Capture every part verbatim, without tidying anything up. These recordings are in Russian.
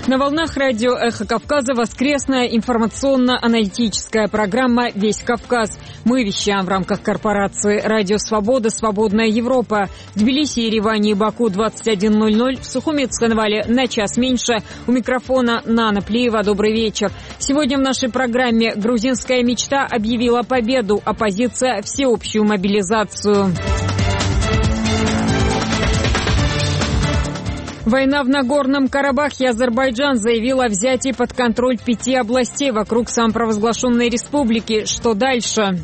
На волнах радио «Эхо Кавказа» воскресная информационно-аналитическая программа «Весь Кавказ». Мы вещаем в рамках корпорации «Радио Свобода. Свободная Европа». В Тбилиси, Ереване и Баку двадцать один ноль ноль, в Сухуми и Цхинвале на час меньше. У микрофона Нана Плиева. Добрый вечер. Сегодня в нашей программе «Грузинская мечта» объявила победу, оппозиция – всеобщую мобилизацию. Война в Нагорном Карабахе. Азербайджан заявил о взятии под контроль пяти областей вокруг самопровозглашенной республики. Что дальше?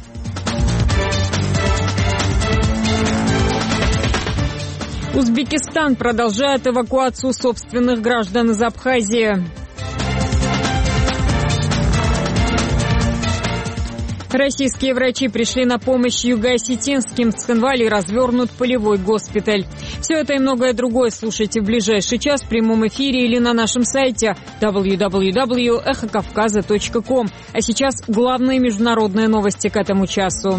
Узбекистан продолжает эвакуацию собственных граждан из Абхазии. Российские врачи пришли на помощь юго-осетинским. В Цхинвале развернут полевой госпиталь. Все это и многое другое слушайте в ближайший час в прямом эфире или на нашем сайте дабл ю дабл ю дабл ю точка эхо кавказа точка ком. А сейчас главные международные новости к этому часу.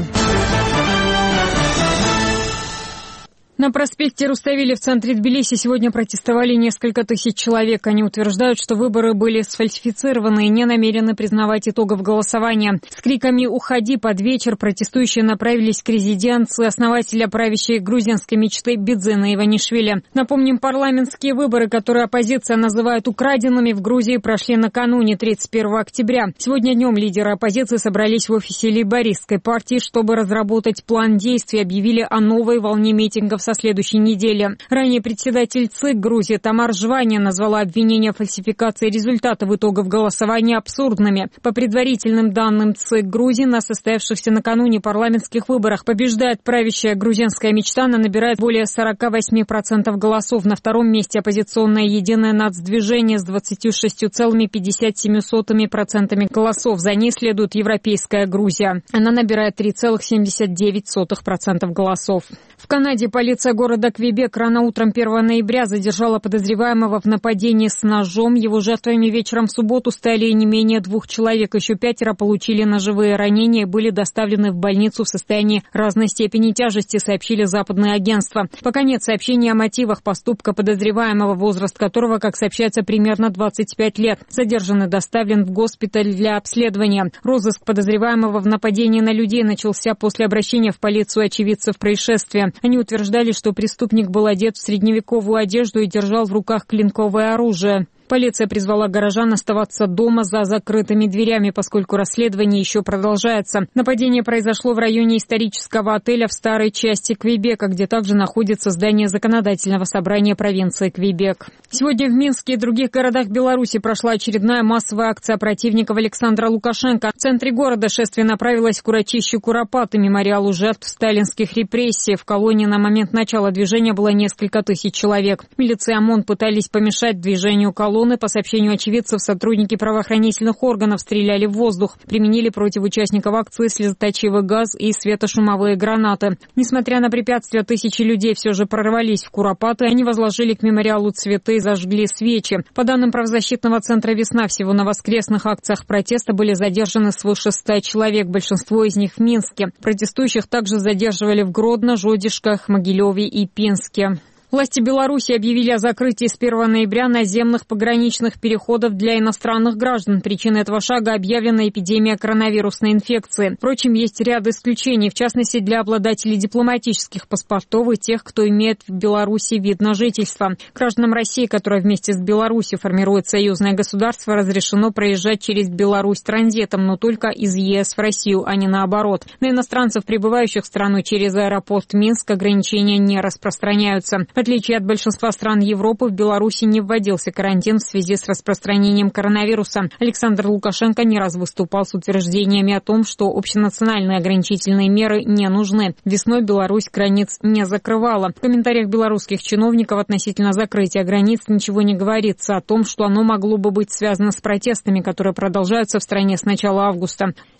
На проспекте Руставели в центре Тбилиси сегодня протестовали несколько тысяч человек. Они утверждают, что выборы были сфальсифицированы и не намерены признавать итогов голосования. С криками «Уходи!» под вечер протестующие направились к резиденции основателя правящей грузинской мечты Бидзина Иванишвили. Напомним, парламентские выборы, которые оппозиция называет украденными, в Грузии прошли накануне тридцать первого октября. Сегодня днем лидеры оппозиции собрались в офисе лейбористской партии, чтобы разработать план действий, объявили о новой волне митингов со следующей недели. Ранее председатель ЦИК Грузии Тамар Жвания назвала обвинения в фальсификации результатов итогов голосования абсурдными. По предварительным данным ЦИК Грузии, на состоявшихся накануне парламентских выборах побеждает правящая грузинская мечта, она набирает более сорок восемь процентов голосов. На втором месте оппозиционное единое нацдвижение с двадцатью шестью целыми пятьдесят семь сотых процента голосов. За ней следует Европейская Грузия. Она набирает три целых семьдесят девять сотых процента голосов. В Канаде полиция города Квебек рано утром первого ноября задержала подозреваемого в нападении с ножом. Его жертвами вечером в субботу стали не менее двух человек. Еще пятеро получили ножевые ранения и были доставлены в больницу в состоянии разной степени тяжести, сообщили западные агентства. Пока нет сообщений о мотивах поступка подозреваемого, возраст которого, как сообщается, примерно двадцать пять лет. Задержанный доставлен в госпиталь для обследования. Розыск подозреваемого в нападении на людей начался после обращения в полицию очевидцев происшествия. Они утверждали, что преступник был одет в средневековую одежду и держал в руках клинковое оружие. Полиция призвала горожан оставаться дома за закрытыми дверями, поскольку расследование еще продолжается. Нападение произошло в районе исторического отеля в старой части Квебека, где также находится здание законодательного собрания провинции Квебек. Сегодня в Минске и других городах Беларуси прошла очередная массовая акция противников Александра Лукашенко. В центре города шествие направилось к урочищу Куропаты, мемориалу жертв сталинских репрессий. В колонии на момент начала движения было несколько тысяч человек. Милиция и ОМОН пытались помешать движению колонны. По сообщению очевидцев, сотрудники правоохранительных органов стреляли в воздух, применили против участников акции слезоточивый газ и светошумовые гранаты. Несмотря на препятствия, тысячи людей все же прорвались в Куропаты. Они возложили к мемориалу цветы и зажгли свечи. По данным правозащитного центра «Весна», всего на воскресных акциях протеста были задержаны свыше ста человек, большинство из них в Минске. Протестующих также задерживали в Гродно, Жодишках, Могилеве и Пинске. Власти Беларуси объявили о закрытии с первого ноября наземных пограничных переходов для иностранных граждан. Причиной этого шага объявлена эпидемия коронавирусной инфекции. Впрочем, есть ряд исключений, в частности, для обладателей дипломатических паспортов и тех, кто имеет в Беларуси вид на жительство. Гражданам России, которая вместе с Беларусью формирует союзное государство, разрешено проезжать через Беларусь транзитом, но только из ЕС в Россию, а не наоборот. На иностранцев, прибывающих в страну через аэропорт Минск, ограничения не распространяются. В отличие от большинства стран Европы, в Беларуси не вводился карантин в связи с распространением коронавируса. Александр Лукашенко не раз выступал с утверждениями о том, что общенациональные ограничительные меры не нужны. Весной Беларусь границ не закрывала. В комментариях белорусских чиновников относительно закрытия границ ничего не говорится о том, что оно могло бы быть связано с протестами, которые продолжаются в стране с начала августа.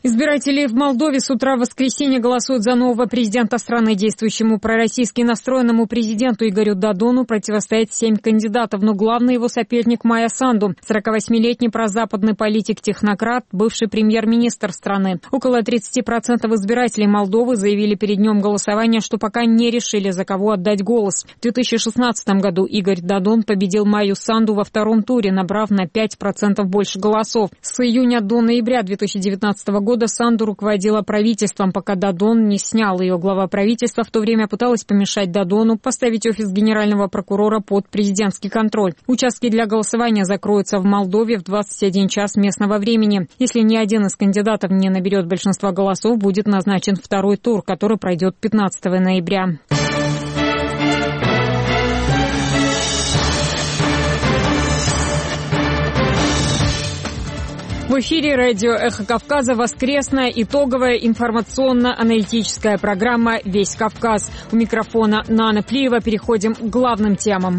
Избиратели в Молдове с утра в воскресенье голосуют за нового президента страны. Действующему пророссийски настроенному президенту Игорю Додону противостоит семь кандидатов, но главный его соперник Майя Санду, сорокавосьмилетний прозападный политик-технократ, бывший премьер-министр страны. Около тридцати процентов избирателей Молдовы заявили перед днем голосования, что пока не решили, за кого отдать голос. В две тысячи шестнадцатом году Игорь Додон победил Майю Санду во втором туре, набрав на пять процентов больше голосов. С июня до ноября две тысячи девятнадцатого года Санду руководила правительством, пока Додон не снял ее. Глава правительства в то время пыталась помешать Додону поставить офис генерального прокурора под президентский контроль. Участки для голосования закроются в Молдове в двадцать один час местного времени. Если ни один из кандидатов не наберет большинства голосов, будет назначен второй тур, который пройдет пятнадцатого ноября. В эфире радио «Эхо Кавказа» воскресная итоговая информационно-аналитическая программа «Весь Кавказ». У микрофона Нана Плиева. Переходим к главным темам.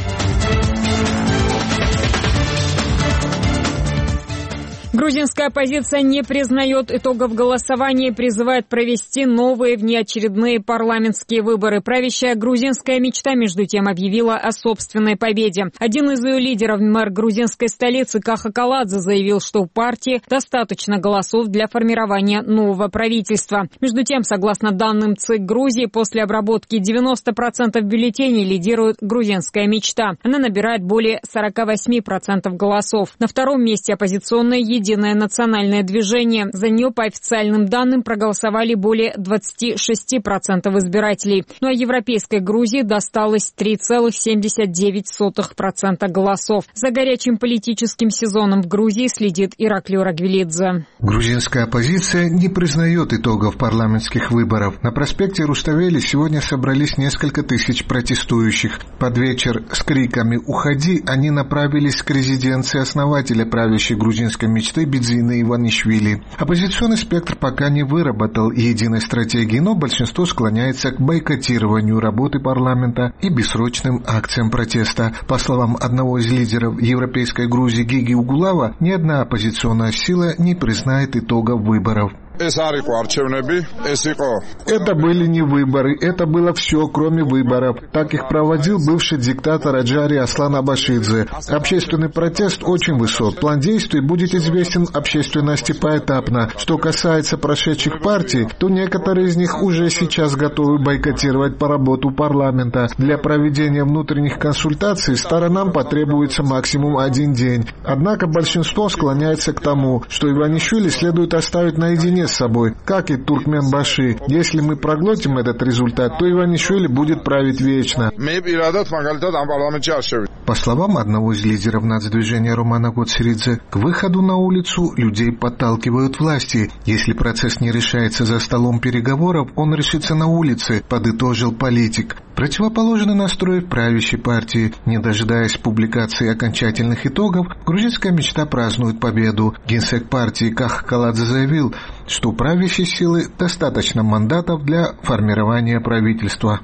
Грузинская оппозиция не признает итогов голосования и призывает провести новые внеочередные парламентские выборы. Правящая грузинская мечта, между тем, объявила о собственной победе. Один из ее лидеров, мэр грузинской столицы Каха Каладзе, заявил, что у партии достаточно голосов для формирования нового правительства. Между тем, согласно данным ЦИК Грузии, после обработки девяноста процентов бюллетеней лидирует грузинская мечта. Она набирает более сорока восьми процентов голосов. На втором месте оппозиционная «Единая Единое национальное движение». За нее, по официальным данным, проголосовали более двадцати шести процентов избирателей. Ну а Европейской Грузии досталось три целых семьдесят девять сотых процента голосов. За горячим политическим сезоном в Грузии следит Ираклий Рагвелидзе. Грузинская оппозиция не признает итогов парламентских выборов. На проспекте Руставели сегодня собрались несколько тысяч протестующих. Под вечер с криками «Уходи!» они направились к резиденции основателя правящей грузинской мечты Бидзины Иванишвили. Оппозиционный спектр пока не выработал единой стратегии, но большинство склоняется к бойкотированию работы парламента и бессрочным акциям протеста. По словам одного из лидеров Европейской Грузии Гиги Угулава, ни одна оппозиционная сила не признает итогов выборов. Это были не выборы, это было все, кроме выборов. Так их проводил бывший диктатор Аджари Аслан Абашидзе. Общественный протест очень высок. План действий будет известен общественности поэтапно. Что касается прошедших партий, то некоторые из них уже сейчас готовы бойкотировать по работу парламента. Для проведения внутренних консультаций сторонам потребуется максимум один день. Однако большинство склоняется к тому, что Иванишвили следует оставить наедине с собой, как и Туркменбаши. Если мы проглотим этот результат, то Иванишвили будет править вечно. По словам одного из лидеров нацдвижения Романа Гоцеридзе, к выходу на улицу людей подталкивают власти. Если процесс не решается за столом переговоров, он решится на улице, подытожил политик. Противоположный настрой в правящей партии. Не дожидаясь публикации окончательных итогов, грузинская мечта празднует победу. Генсек партии Каха Каладзе заявил, что у правящей силы достаточно мандатов для формирования правительства.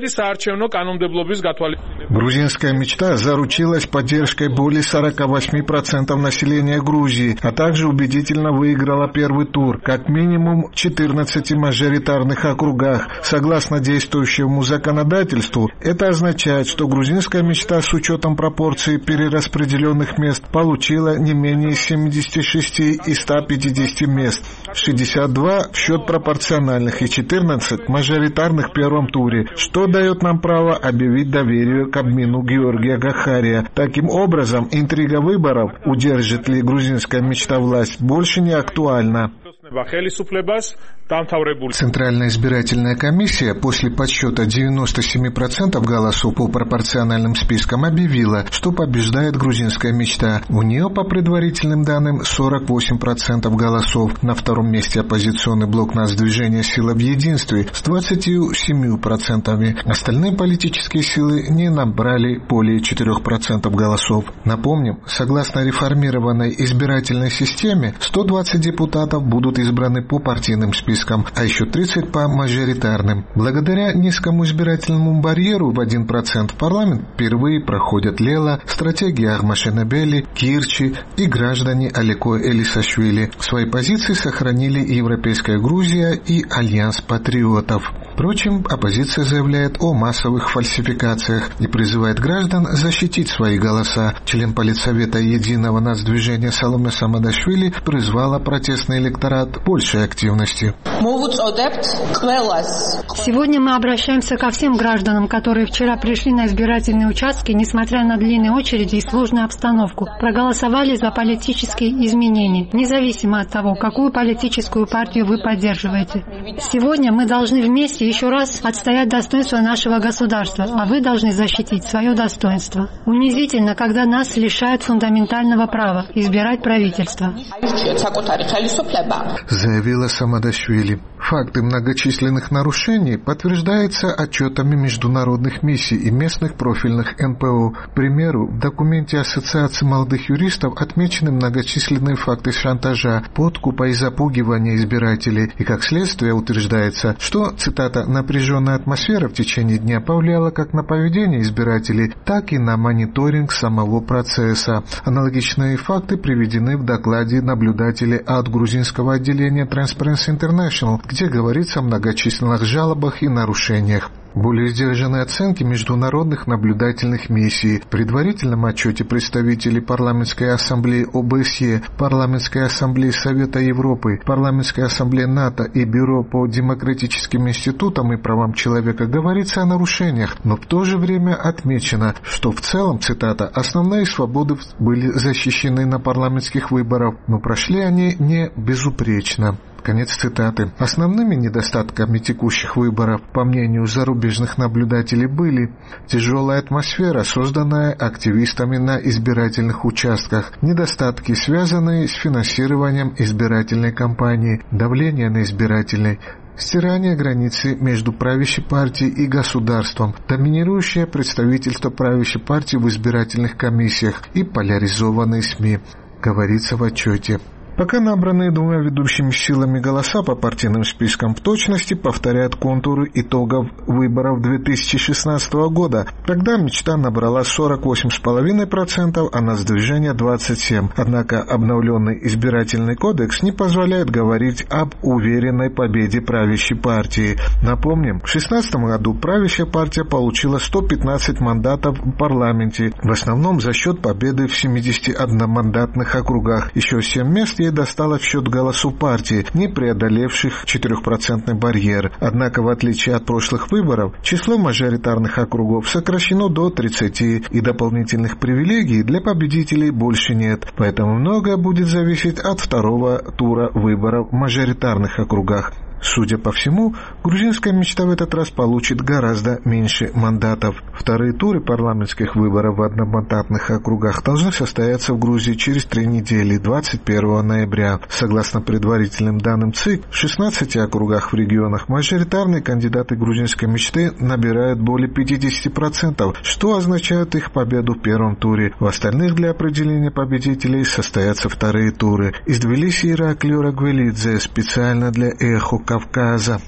Грузинская мечта заручилась поддержкой более сорока восьми процентов населения Грузии, а также убедительно выиграла первый тур, как минимум в четырнадцати мажоритарных округах. Согласно действующему законодательству, это означает, что грузинская мечта с учетом пропорции перераспределенных мест получила не менее семидесяти шести из ста пятидесяти мест, шестьдесят два в счет пропорциональных и четырнадцать мажоритарных в первом туре, что дает нам право объявить доверие к админу Георгия Гахария. Таким образом, интрига выборов, удержит ли грузинская мечта власть, больше не актуальна. Центральная избирательная комиссия после подсчета девяноста семи процентов голосов по пропорциональным спискам объявила, что побеждает грузинская мечта. У нее, по предварительным данным, сорок восемь процентов голосов. На втором месте оппозиционный блок нацдвижения «Сила в единстве» с двадцатью семью процентами. Остальные политические силы не набрали более четырёх процентов голосов. Напомним, согласно реформированной избирательной системе, сто двадцать депутатов будут избраны по партийным спискам. спискам, а еще тридцать по мажоритарным. Благодаря низкому избирательному барьеру в один процент в парламент впервые проходят Лела, стратегия Ахмашенебели, Кирчи и граждане Алеко Элисашвили. Свои позиции сохранили и Европейская Грузия, и Альянс патриотов. Впрочем, оппозиция заявляет о массовых фальсификациях и призывает граждан защитить свои голоса. Член Политсовета Единого нацдвижения Саломе Самадашвили призвала протестный электорат большей активности. Сегодня мы обращаемся ко всем гражданам, которые вчера пришли на избирательные участки, несмотря на длинные очереди и сложную обстановку, проголосовали за политические изменения, независимо от того, какую политическую партию вы поддерживаете. Сегодня мы должны вместе еще раз отстоять достоинство нашего государства, а вы должны защитить свое достоинство. Унизительно, когда нас лишают фундаментального права избирать правительство. Заявила Самадашвили. Факты многочисленных нарушений подтверждаются отчетами международных миссий и местных профильных эн пэ о. К примеру, в документе Ассоциации молодых юристов отмечены многочисленные факты шантажа, подкупа и запугивания избирателей, и как следствие утверждается, что, цитата, «напряженная атмосфера в течение дня повлияла как на поведение избирателей, так и на мониторинг самого процесса». Аналогичные факты приведены в докладе наблюдателей от грузинского отделения Transparency International, где говорится о многочисленных жалобах и нарушениях. Более сдержанные оценки международных наблюдательных миссий. В предварительном отчете представителей Парламентской ассамблеи о бэ эс е, Парламентской ассамблеи Совета Европы, Парламентской ассамблеи НАТО и Бюро по демократическим институтам и правам человека говорится о нарушениях, но в то же время отмечено, что в целом, цитата, «основные свободы были защищены на парламентских выборах, но прошли они не безупречно». Конец цитаты. Основными недостатками текущих выборов, по мнению зарубежных наблюдателей, были тяжелая атмосфера, созданная активистами на избирательных участках, недостатки, связанные с финансированием избирательной кампании, давление на избирателей, стирание границы между правящей партией и государством, доминирующее представительство правящей партии в избирательных комиссиях и поляризованные СМИ, говорится в отчете. Пока набранные двумя ведущими силами голоса по партийным спискам в точности повторяют контуры итогов выборов две тысячи шестнадцатого года. Тогда мечта набрала сорок восемь целых пять десятых процента, а нацдвижение двадцать семь процентов. Однако обновленный избирательный кодекс не позволяет говорить об уверенной победе правящей партии. Напомним, в две тысячи шестнадцатом году правящая партия получила сто пятнадцать мандатов в парламенте, в основном за счет победы в семидесяти одномандатных округах. Еще семь мест ей досталось в счет голосов партии, не преодолевших четырехпроцентный барьер. Однако, в отличие от прошлых выборов, число мажоритарных округов сокращено до тридцати, и дополнительных привилегий для победителей больше нет. Поэтому многое будет зависеть от второго тура выборов в мажоритарных округах. Судя по всему, грузинская мечта в этот раз получит гораздо меньше мандатов. Вторые туры парламентских выборов в одномандатных округах должны состояться в Грузии через три недели, двадцать первого ноября. Согласно предварительным данным ЦИК, в шестнадцати округах в регионах мажоритарные кандидаты грузинской мечты набирают более пятидесяти процентов, что означает их победу в первом туре. В остальных для определения победителей состоятся вторые туры. Из Тбилиси Ираклий Рагвелидзе специально для «Эхо Кавказа».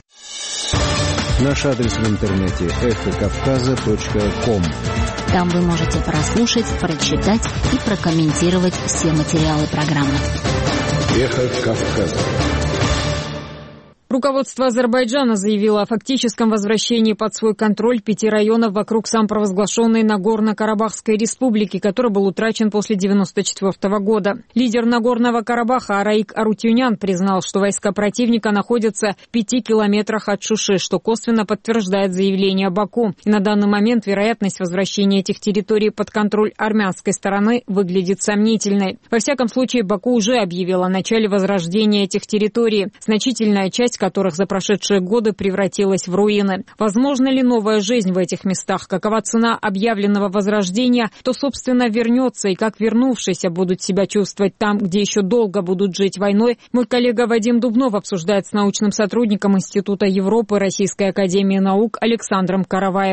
Наш адрес в интернете эхо кавказа точка ком. Там вы можете прослушать, прочитать и прокомментировать все материалы программы. Эхо Кавказа. Руководство Азербайджана заявило о фактическом возвращении под свой контроль пяти районов вокруг самопровозглашенной Нагорно-Карабахской республики, который был утрачен после девяносто четвёртого года. Лидер Нагорного Карабаха Араик Арутюнян признал, что войска противника находятся в пяти километрах от Шуши, что косвенно подтверждает заявление Баку. И на данный момент вероятность возвращения этих территорий под контроль армянской стороны выглядит сомнительной. Во всяком случае, Баку уже объявил о начале возрождения этих территорий. Значительная часть которых за прошедшие годы превратилась в руины. Возможно ли новая жизнь в этих местах? Какова цена объявленного возрождения? Кто, собственно, вернется и как вернувшиеся будут себя чувствовать там, где еще долго будут жить войной? Мой коллега Вадим Дубнов обсуждает с научным сотрудником Института Европы Российской академии наук Александром Караваевым.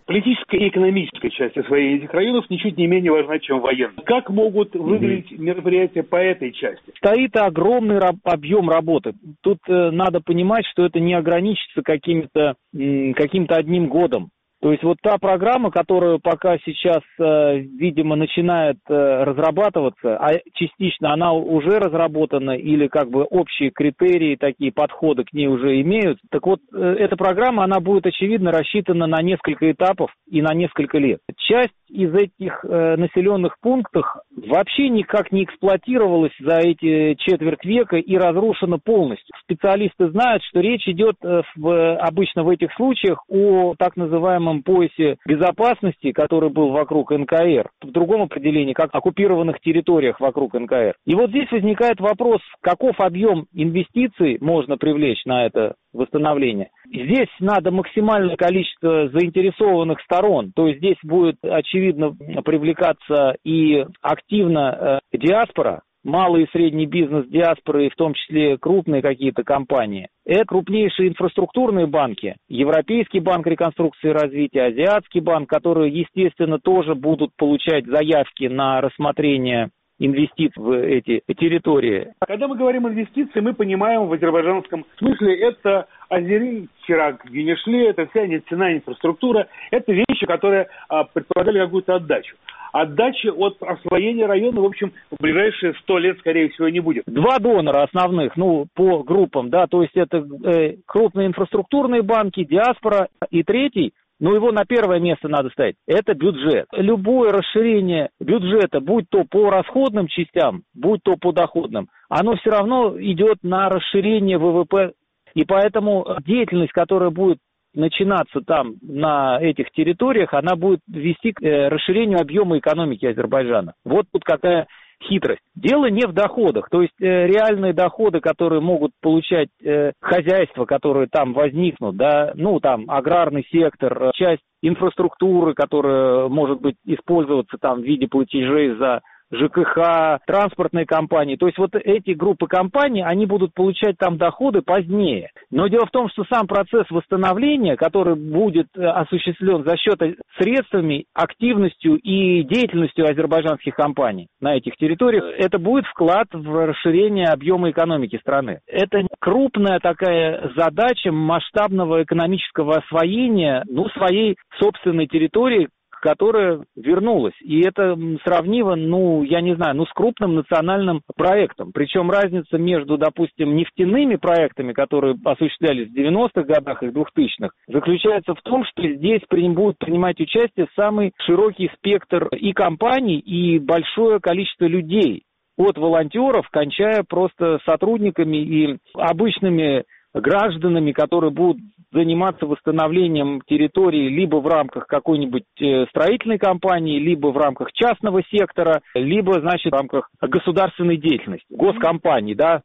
политическая и экономическая часть освоения этих районов ничуть не менее важна, чем военная. Как могут выглядеть mm-hmm. мероприятия по этой части? Стоит огромный раб- объем работы. Тут э, надо понимать, что это не ограничится каким-то, м- каким-то одним годом. То есть вот та программа, которая пока сейчас, э, видимо, начинает э, разрабатываться, а частично она уже разработана или как бы общие критерии, такие подходы к ней уже имеют. Так вот, э, эта программа, она будет, очевидно, рассчитана на несколько этапов и на несколько лет. Часть из этих э, населенных пунктов вообще никак не эксплуатировалась за эти четверть века и разрушена полностью. Специалисты знают, что речь идет э, в, обычно в этих случаях о так называемом поясе безопасности, который был вокруг эн ка эр, в другом определении, как оккупированных территориях вокруг эн ка эр. И вот здесь возникает вопрос, каков объем инвестиций можно привлечь на это восстановление. Здесь надо максимальное количество заинтересованных сторон, то есть здесь будет, очевидно, привлекаться и активно э, диаспора, малый и средний бизнес диаспоры, в том числе крупные какие-то компании. Это крупнейшие инфраструктурные банки, Европейский банк реконструкции и развития, Азиатский банк, которые, естественно, тоже будут получать заявки на рассмотрение инвестиций в эти территории. Когда мы говорим инвестиции, мы понимаем в азербайджанском смысле это Азери, Чирак, Генешле, это вся нефтяная инфраструктура, это вещи, которые а, предполагали какую-то отдачу. Отдачи от освоения района, в общем, в ближайшие сто лет, скорее всего, не будет. Два донора основных, ну, по группам, да, то есть это э, крупные инфраструктурные банки, диаспора, и третий, ну, его на первое место надо ставить, это бюджет. Любое расширение бюджета, будь то по расходным частям, будь то по доходным, оно все равно идет на расширение вэ вэ пэ, и поэтому деятельность, которая будет начинаться там, на этих территориях, она будет вести к э, расширению объема экономики Азербайджана. Вот тут какая хитрость. Дело не в доходах, то есть э, реальные доходы, которые могут получать э, хозяйства, которые там возникнут, да, ну там аграрный сектор, э, часть инфраструктуры, которая может быть использоваться там в виде платежей за жэ ка ха, транспортные компании. То есть вот эти группы компаний, они будут получать там доходы позднее. Но дело в том, что сам процесс восстановления, который будет осуществлен за счет средствами, активностью и деятельностью азербайджанских компаний на этих территориях, это будет вклад в расширение объема экономики страны. Это крупная такая задача масштабного экономического освоения, ну, своей собственной территории, которая вернулась. И это сравнимо, ну, я не знаю, ну, с крупным национальным проектом. Причем разница между, допустим, нефтяными проектами, которые осуществлялись в девяностых годах и двухтысячных, заключается в том, что здесь будет принимать участие самый широкий спектр и компаний, и большое количество людей. От волонтеров, кончая просто сотрудниками и обычными гражданами, которые будут заниматься восстановлением территории либо в рамках какой-нибудь строительной компании, либо в рамках частного сектора, либо, значит, в рамках государственной деятельности, госкомпаний, да.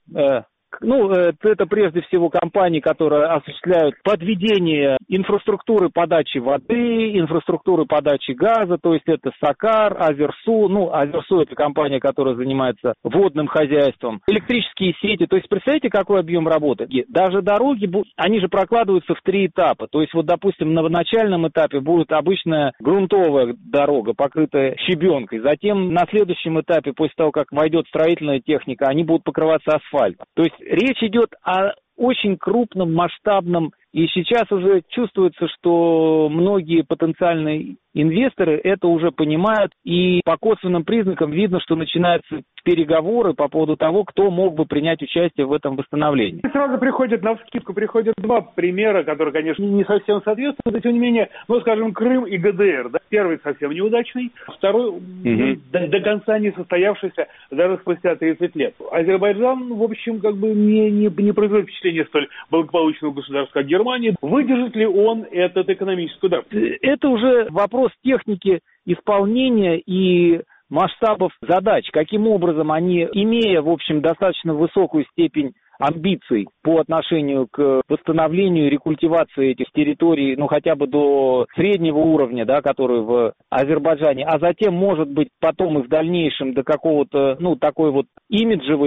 Ну, это прежде всего компании, которые осуществляют подведение инфраструктуры подачи воды, инфраструктуры подачи газа, то есть это Сакар, Азерсу, ну, Азерсу это компания, которая занимается водным хозяйством, электрические сети, то есть представляете, какой объем работы? Даже дороги, они же прокладываются в три этапа, то есть вот, допустим, на начальном этапе будет обычная грунтовая дорога, покрытая щебенкой, затем на следующем этапе, после того, как войдет строительная техника, они будут покрываться асфальтом. То есть речь идет о очень крупном, масштабном, и сейчас уже чувствуется, что многие потенциальные инвесторы это уже понимают, и по косвенным признакам видно, что начинаются переговоры по поводу того, кто мог бы принять участие в этом восстановлении. Сразу приходят, на вскидку приходят два примера, которые, конечно, не совсем соответствуют, но тем не менее, ну, скажем, Крым и гэ дэ эр. Да? Первый совсем неудачный, второй mm-hmm. до, до конца не состоявшийся даже спустя тридцать лет. Азербайджан, в общем, как бы не, не, не производит впечатление столь благополучного государства, как Германия. Выдержит ли он этот экономический удар? Это уже вопрос техники исполнения и масштабов задач, каким образом они, имея, в общем, достаточно высокую степень амбиций по отношению к восстановлению и рекультивации этих территорий, ну, хотя бы до среднего уровня, да, который в Азербайджане, а затем, может быть, потом и в дальнейшем до какого-то, ну, такой вот имиджевой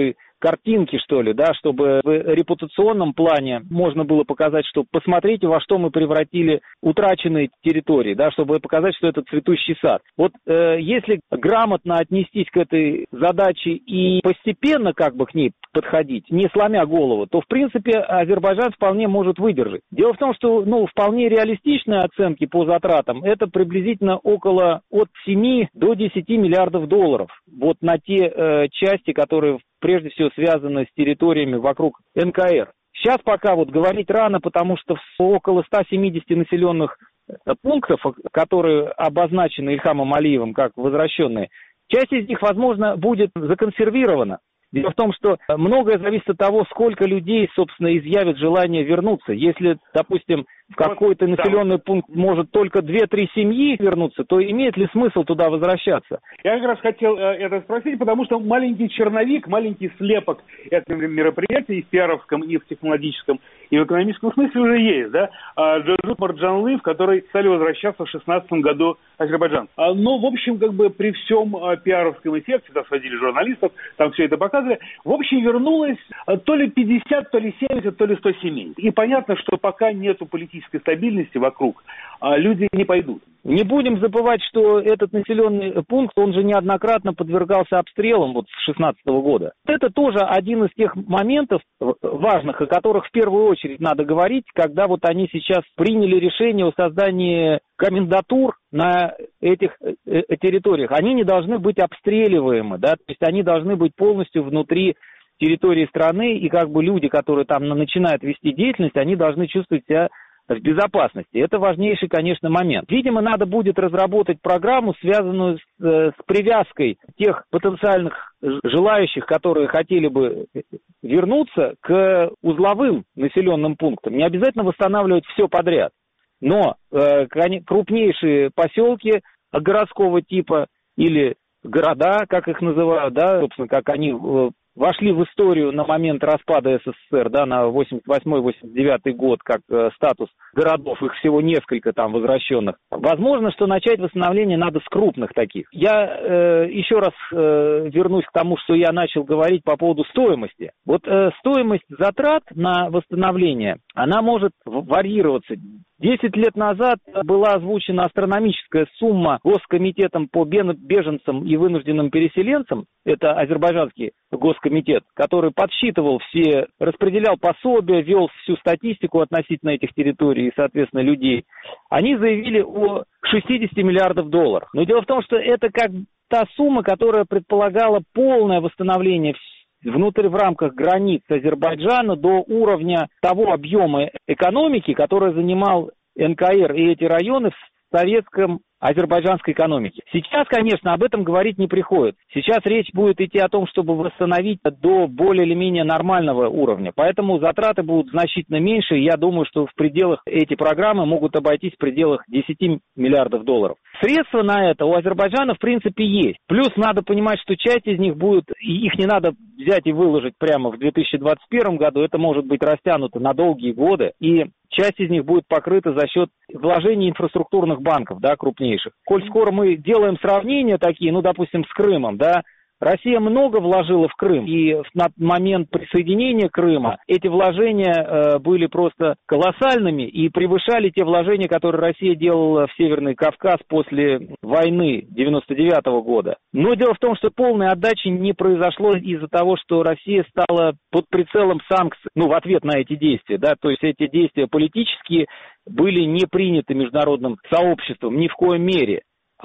картинки, что ли, да, чтобы в репутационном плане можно было показать, что посмотрите, во что мы превратили утраченные территории, да, чтобы показать, что это цветущий сад. Вот э, если грамотно отнестись к этой задаче и постепенно как бы к ней подходить, не сломя голову, то, в принципе, Азербайджан вполне может выдержать. Дело в том, что, ну, вполне реалистичные оценки по затратам, это приблизительно около от семи до десяти миллиардов долларов. Вот на те э, части, которые прежде всего связаны с территориями вокруг эн ка эр. Сейчас пока вот говорить рано, потому что около ста семидесяти населенных пунктов, которые обозначены Ильхамом Алиевым как возвращенные, часть из них, возможно, будет законсервирована. Дело в том, что многое зависит от того, сколько людей, собственно, изъявит желание вернуться. Если, допустим, в какой-то населенный пункт может только две-три семьи вернуться, то имеет ли смысл туда возвращаться? Я как раз хотел э, это спросить, потому что маленький черновик, маленький слепок этого мероприятия и в пиаровском, и в технологическом, и в экономическом смысле уже есть, да? Джорджут Марджанлы, в который стали возвращаться в шестнадцатом году Азербайджан. А, но, в общем, как бы при всем а, пиаровском эффекте, туда сводили журналистов, там все это показывали, в общем, вернулось а, то ли пятьдесят, то ли семьдесят, то ли сто семей. И понятно, что пока нету политической стабильности вокруг, а, люди не пойдут. Не будем забывать, что этот населенный пункт, он же неоднократно подвергался обстрелам вот с шестнадцатого года. Это тоже один из тех моментов важных, о которых в первую очередь надо говорить, когда вот они сейчас приняли решение о создании комендатур на этих территориях. Они не должны быть обстреливаемы, да, то есть они должны быть полностью внутри территории страны, и как бы люди, которые там начинают вести деятельность, они должны чувствовать себя в безопасности. Это важнейший, конечно, момент. Видимо, надо будет разработать программу, связанную с, с привязкой тех потенциальных желающих, которые хотели бы вернуться, к узловым населенным пунктам. Не обязательно восстанавливать все подряд. Но э, крупнейшие поселки городского типа или города, как их называют, да, собственно, как они э, вошли в историю на момент распада эс эс эс эр, да, на восемьдесят восьмой — восемьдесят девятый год, как э, статус городов, их всего несколько там возвращенных. Возможно, что начать восстановление надо с крупных таких. Я э, еще раз э, вернусь к тому, что я начал говорить по поводу стоимости. Вот э, стоимость затрат на восстановление, она может варьироваться. Десять лет назад была озвучена астрономическая сумма Госкомитетом по беженцам и вынужденным переселенцам, это азербайджанский госкомитет, который подсчитывал все, распределял пособия, вел всю статистику относительно этих территорий и, соответственно, людей. Они заявили о шестидесяти миллиардах долларов. Но дело в том, что это как та сумма, которая предполагала полное восстановление внутрь в рамках границ Азербайджана до уровня того объема экономики, который занимал эн ка эр и эти районы в советском азербайджанской экономике. Сейчас, конечно, об этом говорить не приходится. Сейчас речь будет идти о том, чтобы восстановить до более или менее нормального уровня. Поэтому затраты будут значительно меньше. И я думаю, что в пределах эти программы могут обойтись в пределах десяти миллиардов долларов. Средства на это у Азербайджана в принципе есть. Плюс надо понимать, что часть из них будет, и их не надо взять и выложить прямо в две тысячи двадцать первом году. Это может быть растянуто на долгие годы. И часть из них будет покрыта за счет вложений инфраструктурных банков, да, крупнейших. Коль скоро мы делаем сравнения такие, ну, допустим, с Крымом, да, Россия много вложила в Крым, и на момент присоединения Крыма эти вложения э, были просто колоссальными и превышали те вложения, которые Россия делала в Северный Кавказ после войны девяносто девятого года. Но дело в том, что полной отдачи не произошло из-за того, что Россия стала под прицелом санкций, ну, в ответ на эти действия, да, то есть эти действия политические были не приняты международным сообществом ни в коей мере,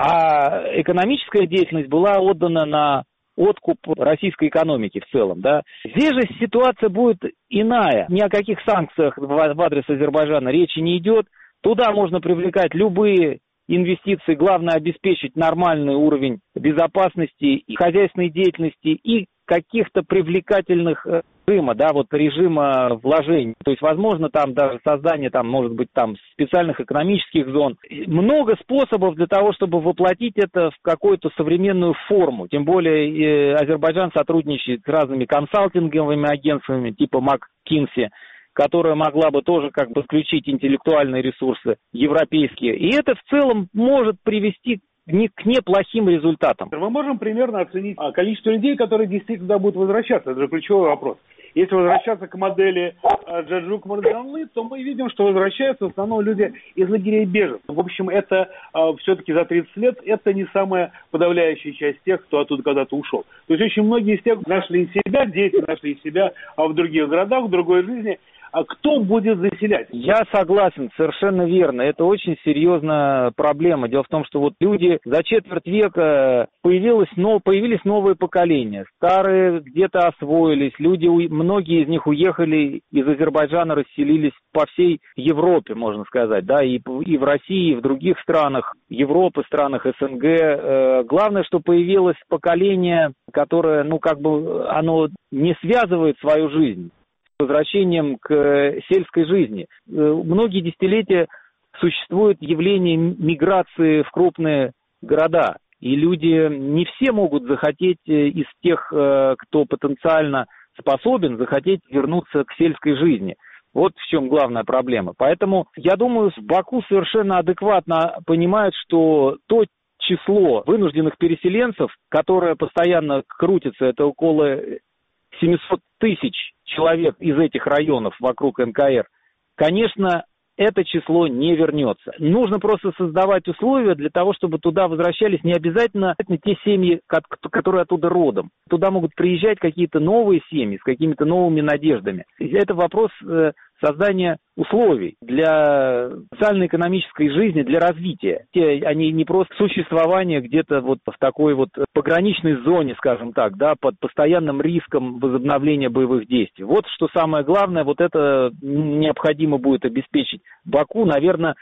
а экономическая деятельность была отдана на откуп российской экономики в целом, да. Здесь же ситуация будет иная. Ни о каких санкциях в адрес Азербайджана речи не идет. Туда можно привлекать любые инвестиции. Главное обеспечить нормальный уровень безопасности и хозяйственной деятельности и каких-то привлекательных режима, да, вот режима вложений. То есть, возможно, там даже создание, там, может быть, там специальных экономических зон. Много способов для того, чтобы воплотить это в какую-то современную форму. Тем более, э, Азербайджан сотрудничает с разными консалтинговыми агентствами типа McKinsey, которая могла бы тоже как бы подключить интеллектуальные ресурсы европейские. И это в целом может привести не, к неплохим результатам. Мы можем примерно оценить количество людей, которые действительно туда будут возвращаться. Это же ключевой вопрос. Если возвращаться к модели Джаджук Мурджанлы, то мы видим, что возвращаются в основном люди из лагерей беженцев. В общем, это а, все-таки за тридцать лет это не самая подавляющая часть тех, кто оттуда когда-то ушел. То есть очень многие из тех нашли себя, дети нашли себя а в других городах, в другой жизни. А кто будет заселять? Я согласен, совершенно верно. Это очень серьезная проблема. Дело в том, что вот люди за четверть века появилось, но, появились новые поколения. Старые где-то освоились. Люди, многие из них уехали из Азербайджана, расселились по всей Европе, можно сказать, да, и, и в России, и в других странах Европы, странах СНГ. Главное, что появилось поколение, которое, ну, как бы, оно не связывает свою жизнь возвращением к сельской жизни. Многие десятилетия существует явление миграции в крупные города, и люди не все могут захотеть из тех, кто потенциально способен, захотеть вернуться к сельской жизни. Вот в чем главная проблема. Поэтому, я думаю, в Баку совершенно адекватно понимают, что то число вынужденных переселенцев, которое постоянно крутится, это около семьсот тысяч человек из этих районов вокруг эн ка эр, конечно, это число не вернется. Нужно просто создавать условия для того, чтобы туда возвращались не обязательно те семьи, которые оттуда родом. Туда могут приезжать какие-то новые семьи с какими-то новыми надеждами. Это вопрос создания условий для социально-экономической жизни, для развития. Они не просто существование где-то вот в такой вот пограничной зоне, скажем так, да, под постоянным риском возобновления боевых действий. Вот что самое главное, вот это необходимо будет обеспечить Баку. Наверное,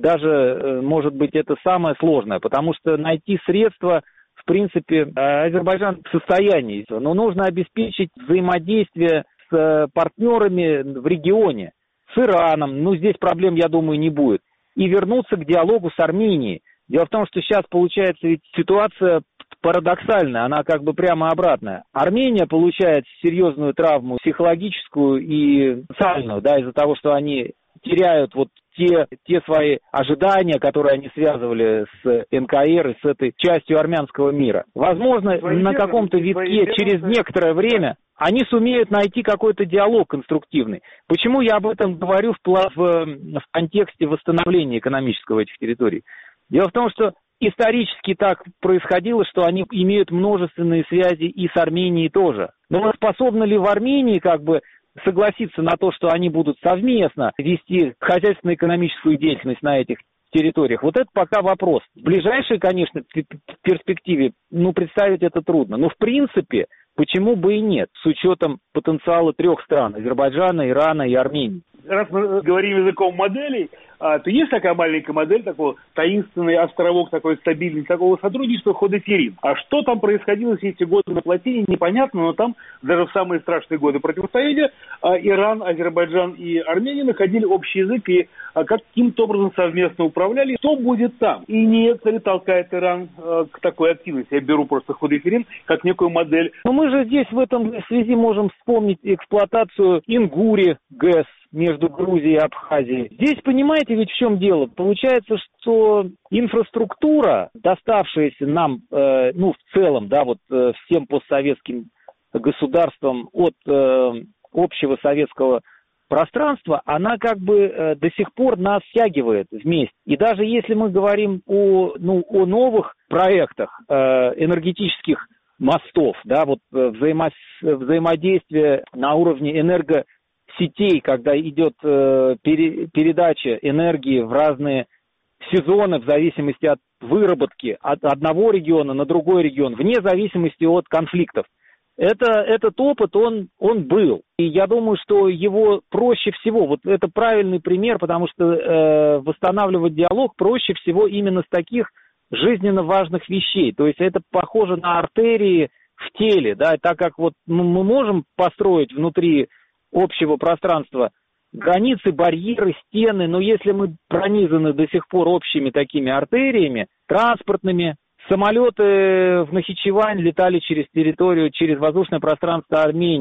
даже, может быть, это самое сложное, потому что найти средства, в принципе, Азербайджан в состоянии, но нужно обеспечить взаимодействие с партнерами в регионе, с Ираном, ну здесь проблем, я думаю, не будет, и вернуться к диалогу с Арменией. Дело в том, что сейчас получается ведь ситуация парадоксальная, она как бы прямо обратная. Армения получает серьезную травму психологическую и социальную, да, из-за того, что они теряют вот те, те свои ожидания, которые они связывали с эн ка эр и с этой частью армянского мира. Возможно, свои на каком-то витке через некоторое время они сумеют найти какой-то диалог конструктивный. Почему я об этом говорю в, в, в контексте восстановления экономического этих территорий? Дело в том, что исторически так происходило, что они имеют множественные связи и с Арменией тоже. Но способны ли в Армении как бы согласиться на то, что они будут совместно вести хозяйственно-экономическую деятельность на этих территориях? Вот это пока вопрос. В ближайшей, конечно, перспективе, ну, представить это трудно. Но в принципе, почему бы и нет, с учетом потенциала трех стран: Азербайджана, Ирана и Армении. Раз мы говорим языком моделей, то есть такая маленькая модель, такой таинственный островок, такой стабильный, такого сотрудничества Ходоферин. А что там происходило все эти годы на плотине, непонятно, но там даже в самые страшные годы противостояния Иран, Азербайджан и Армения находили общий язык и каким-то образом совместно управляли. Что будет там? И не это ли толкает Иран к такой активности? Я беру просто Ходоферин как некую модель. Но мы же здесь в этом связи можем вспомнить эксплуатацию Ингури ГЭС между Грузией и Абхазией. Здесь, понимаете, ведь в чем дело? Получается, что инфраструктура, доставшаяся нам, э, ну, в целом, да, вот э, всем постсоветским государствам от э, общего советского пространства, она как бы э, до сих пор нас стягивает вместе. И даже если мы говорим о, ну, о новых проектах э, энергетических мостов, да, вот э, взаимо, взаимодействие на уровне энерго сетей, когда идет э, пере, передача энергии в разные сезоны в зависимости от выработки от одного региона на другой регион, вне зависимости от конфликтов. Это, этот опыт, он, он был. И я думаю, что его проще всего, вот это правильный пример, потому что э, восстанавливать диалог проще всего именно с таких жизненно важных вещей. То есть это похоже на артерии в теле, да, так как вот мы можем построить внутри общего пространства границы, барьеры, стены, но если мы пронизаны до сих пор общими такими артериями, транспортными, самолеты в Нахичевань летали через территорию, через воздушное пространство Армении,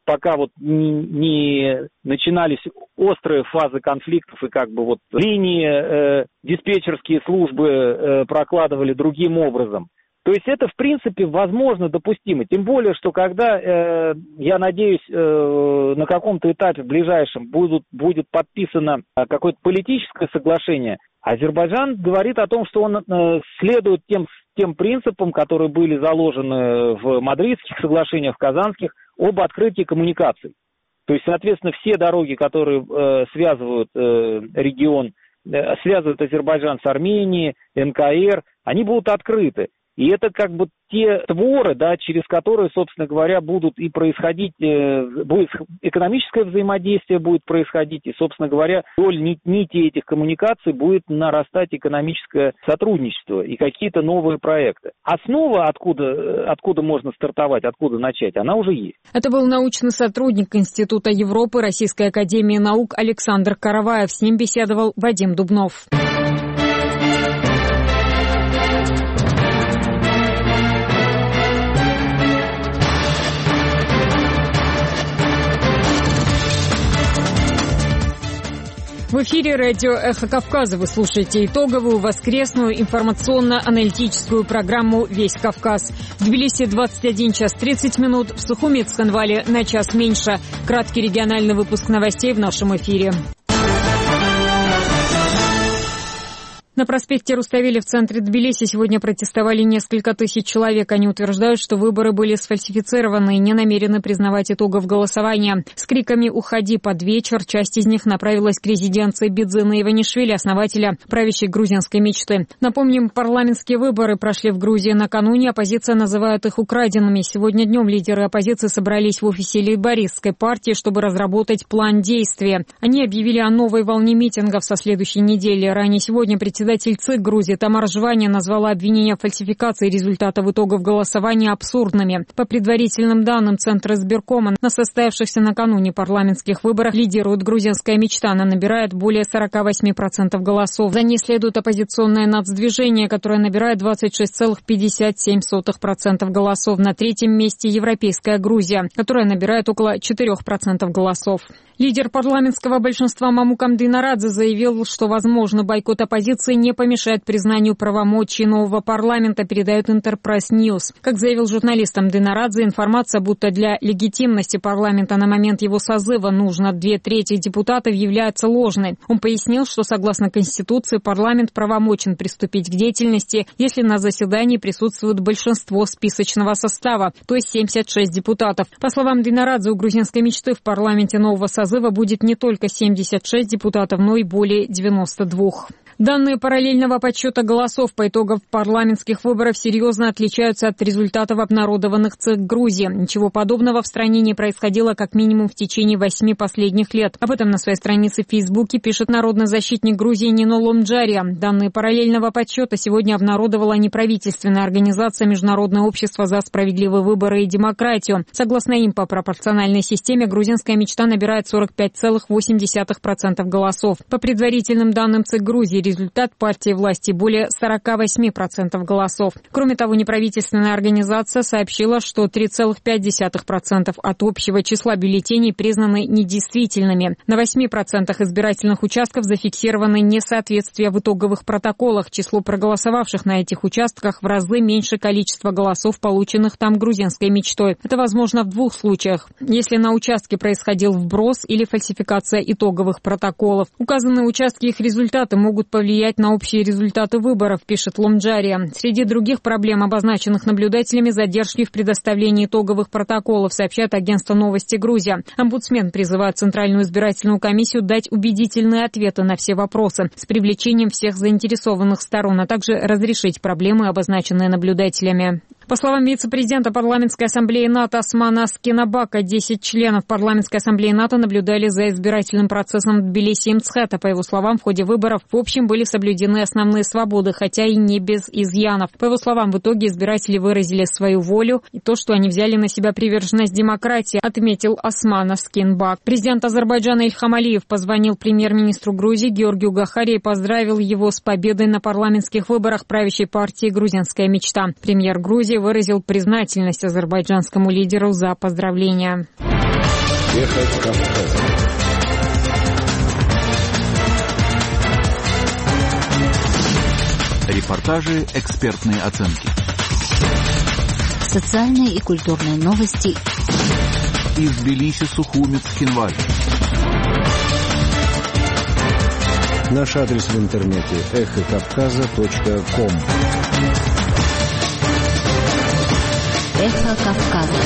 пока вот не, не начинались острые фазы конфликтов и как бы вот линии э, диспетчерские службы э, прокладывали другим образом. То есть это, в принципе, возможно, допустимо. Тем более, что когда, э, я надеюсь, э, на каком-то этапе в ближайшем будут, будет подписано какое-то политическое соглашение, Азербайджан говорит о том, что он э, следует тем, тем принципам, которые были заложены в мадридских соглашениях, в казанских, об открытии коммуникаций. То есть, соответственно, все дороги, которые э, связывают э, регион, э, связывают Азербайджан с Арменией, эн ка эр, они будут открыты. И это как бы те творы, да, через которые, собственно говоря, будут и происходить, э, будет экономическое взаимодействие будет происходить, и, собственно говоря, вдоль нити этих коммуникаций будет нарастать экономическое сотрудничество и какие-то новые проекты. Основа, откуда, откуда можно стартовать, откуда начать, она уже есть. Это был научный сотрудник Института Европы Российской академии наук Александр Караваев. С ним беседовал Вадим Дубнов. В эфире радио «Эхо Кавказа». Вы слушаете итоговую воскресную информационно-аналитическую программу «Весь Кавказ». В Тбилиси двадцать один час тридцать минут, в Сухуми, Цхинвале на час меньше. Краткий региональный выпуск новостей в нашем эфире. На проспекте Руставели в центре Тбилиси сегодня протестовали несколько тысяч человек. Они утверждают, что выборы были сфальсифицированы и не намерены признавать итогов голосования. С криками «Уходи» под вечер часть из них направилась к резиденции Бидзина Иванишвили, основателя правящей грузинской мечты. Напомним, парламентские выборы прошли в Грузии накануне. Оппозиция называет их украденными. Сегодня днем лидеры оппозиции собрались в офисе лейбористской партии, чтобы разработать план действия. Они объявили о новой волне митингов со следующей недели. Ранее сегодня председатель Председатель ЦИК Грузии Тамара Жвания назвала обвинения в фальсификации результатов итогов голосования абсурдными. По предварительным данным Центра избиркома, на состоявшихся накануне парламентских выборах лидирует грузинская мечта. Она набирает более сорок восемь процентов голосов. За ней следует оппозиционное нацдвижение, которое набирает двадцать шесть целых пятьдесят семь сотых процента голосов. На третьем месте Европейская Грузия, которая набирает около четырех процентов голосов. Лидер парламентского большинства Мамукам Дейнарадзе заявил, что, возможно, бойкот оппозиции не помешает признанию правомочий нового парламента, передает Интерпресс Ньюс. Как заявил журналистам Дейнарадзе, информация, будто для легитимности парламента на момент его созыва нужно две трети депутатов, является ложной. Он пояснил, что, согласно Конституции, парламент правомочен приступить к деятельности, если на заседании присутствует большинство списочного состава, то есть семьдесят шесть депутатов. По словам Дейнарадзе, у грузинской мечты в парламенте нового созыва будет не только семьдесят шесть депутатов, но и более девяноста двух. Данные параллельного подсчета голосов по итогам парламентских выборов серьезно отличаются от результатов, обнародованных ЦИК Грузии. Ничего подобного в стране не происходило как минимум в течение восьми последних лет. Об этом на своей странице в Фейсбуке пишет народный защитник Грузии Нино Ломджария. Данные параллельного подсчета сегодня обнародовала неправительственная организация Международное общество за справедливые выборы и демократию. Согласно им, по пропорциональной системе грузинская мечта набирает сорок пять целых восемь десятых процента голосов. По предварительным данным ЦИК Грузии, результат партии власти более сорок восемь процентов голосов. Кроме того, неправительственная организация сообщила, что три целых пять десятых процента от общего числа бюллетеней признаны недействительными. На восьми процентах избирательных участков зафиксированы несоответствия в итоговых протоколах. Число проголосовавших на этих участках в разы меньше количества голосов, полученных там грузинской мечтой. Это возможно в двух случаях. Если на участке происходил вброс или фальсификация итоговых протоколов. Указанные участки и их результаты могут повлиять на общие результаты выборов, пишет Ломджария. Среди других проблем, обозначенных наблюдателями, задержки в предоставлении итоговых протоколов, сообщает агентство «Новости Грузия». Омбудсмен призывает Центральную избирательную комиссию дать убедительные ответы на все вопросы с привлечением всех заинтересованных сторон, а также разрешить проблемы, обозначенные наблюдателями. По словам вице-президента парламентской ассамблеи НАТО Османа Аскенабака, десять членов парламентской ассамблеи НАТО наблюдали за избирательным процессом в Тбилиси и Мцхете. По его словам, в ходе выборов в общем были соблюдены основные свободы, хотя и не без изъянов. По его словам, в итоге избиратели выразили свою волю и то, что они взяли на себя приверженность демократии, отметил Осман Аскенбак. Президент Азербайджана Ильхам Алиев позвонил премьер-министру Грузии Георгию Гахари и поздравил его с победой на парламентских выборах правящей партии «Грузинская мечта». Премьер Грузии выразил признательность азербайджанскому лидеру за поздравления. Эхо Кавказа. Репортажи, экспертные оценки. Социальные и культурные новости. Из Тбилиси, Сухуми, Цхинвали. Наш адрес в интернете эхо кавказа точка ком. Эхо Кавказа.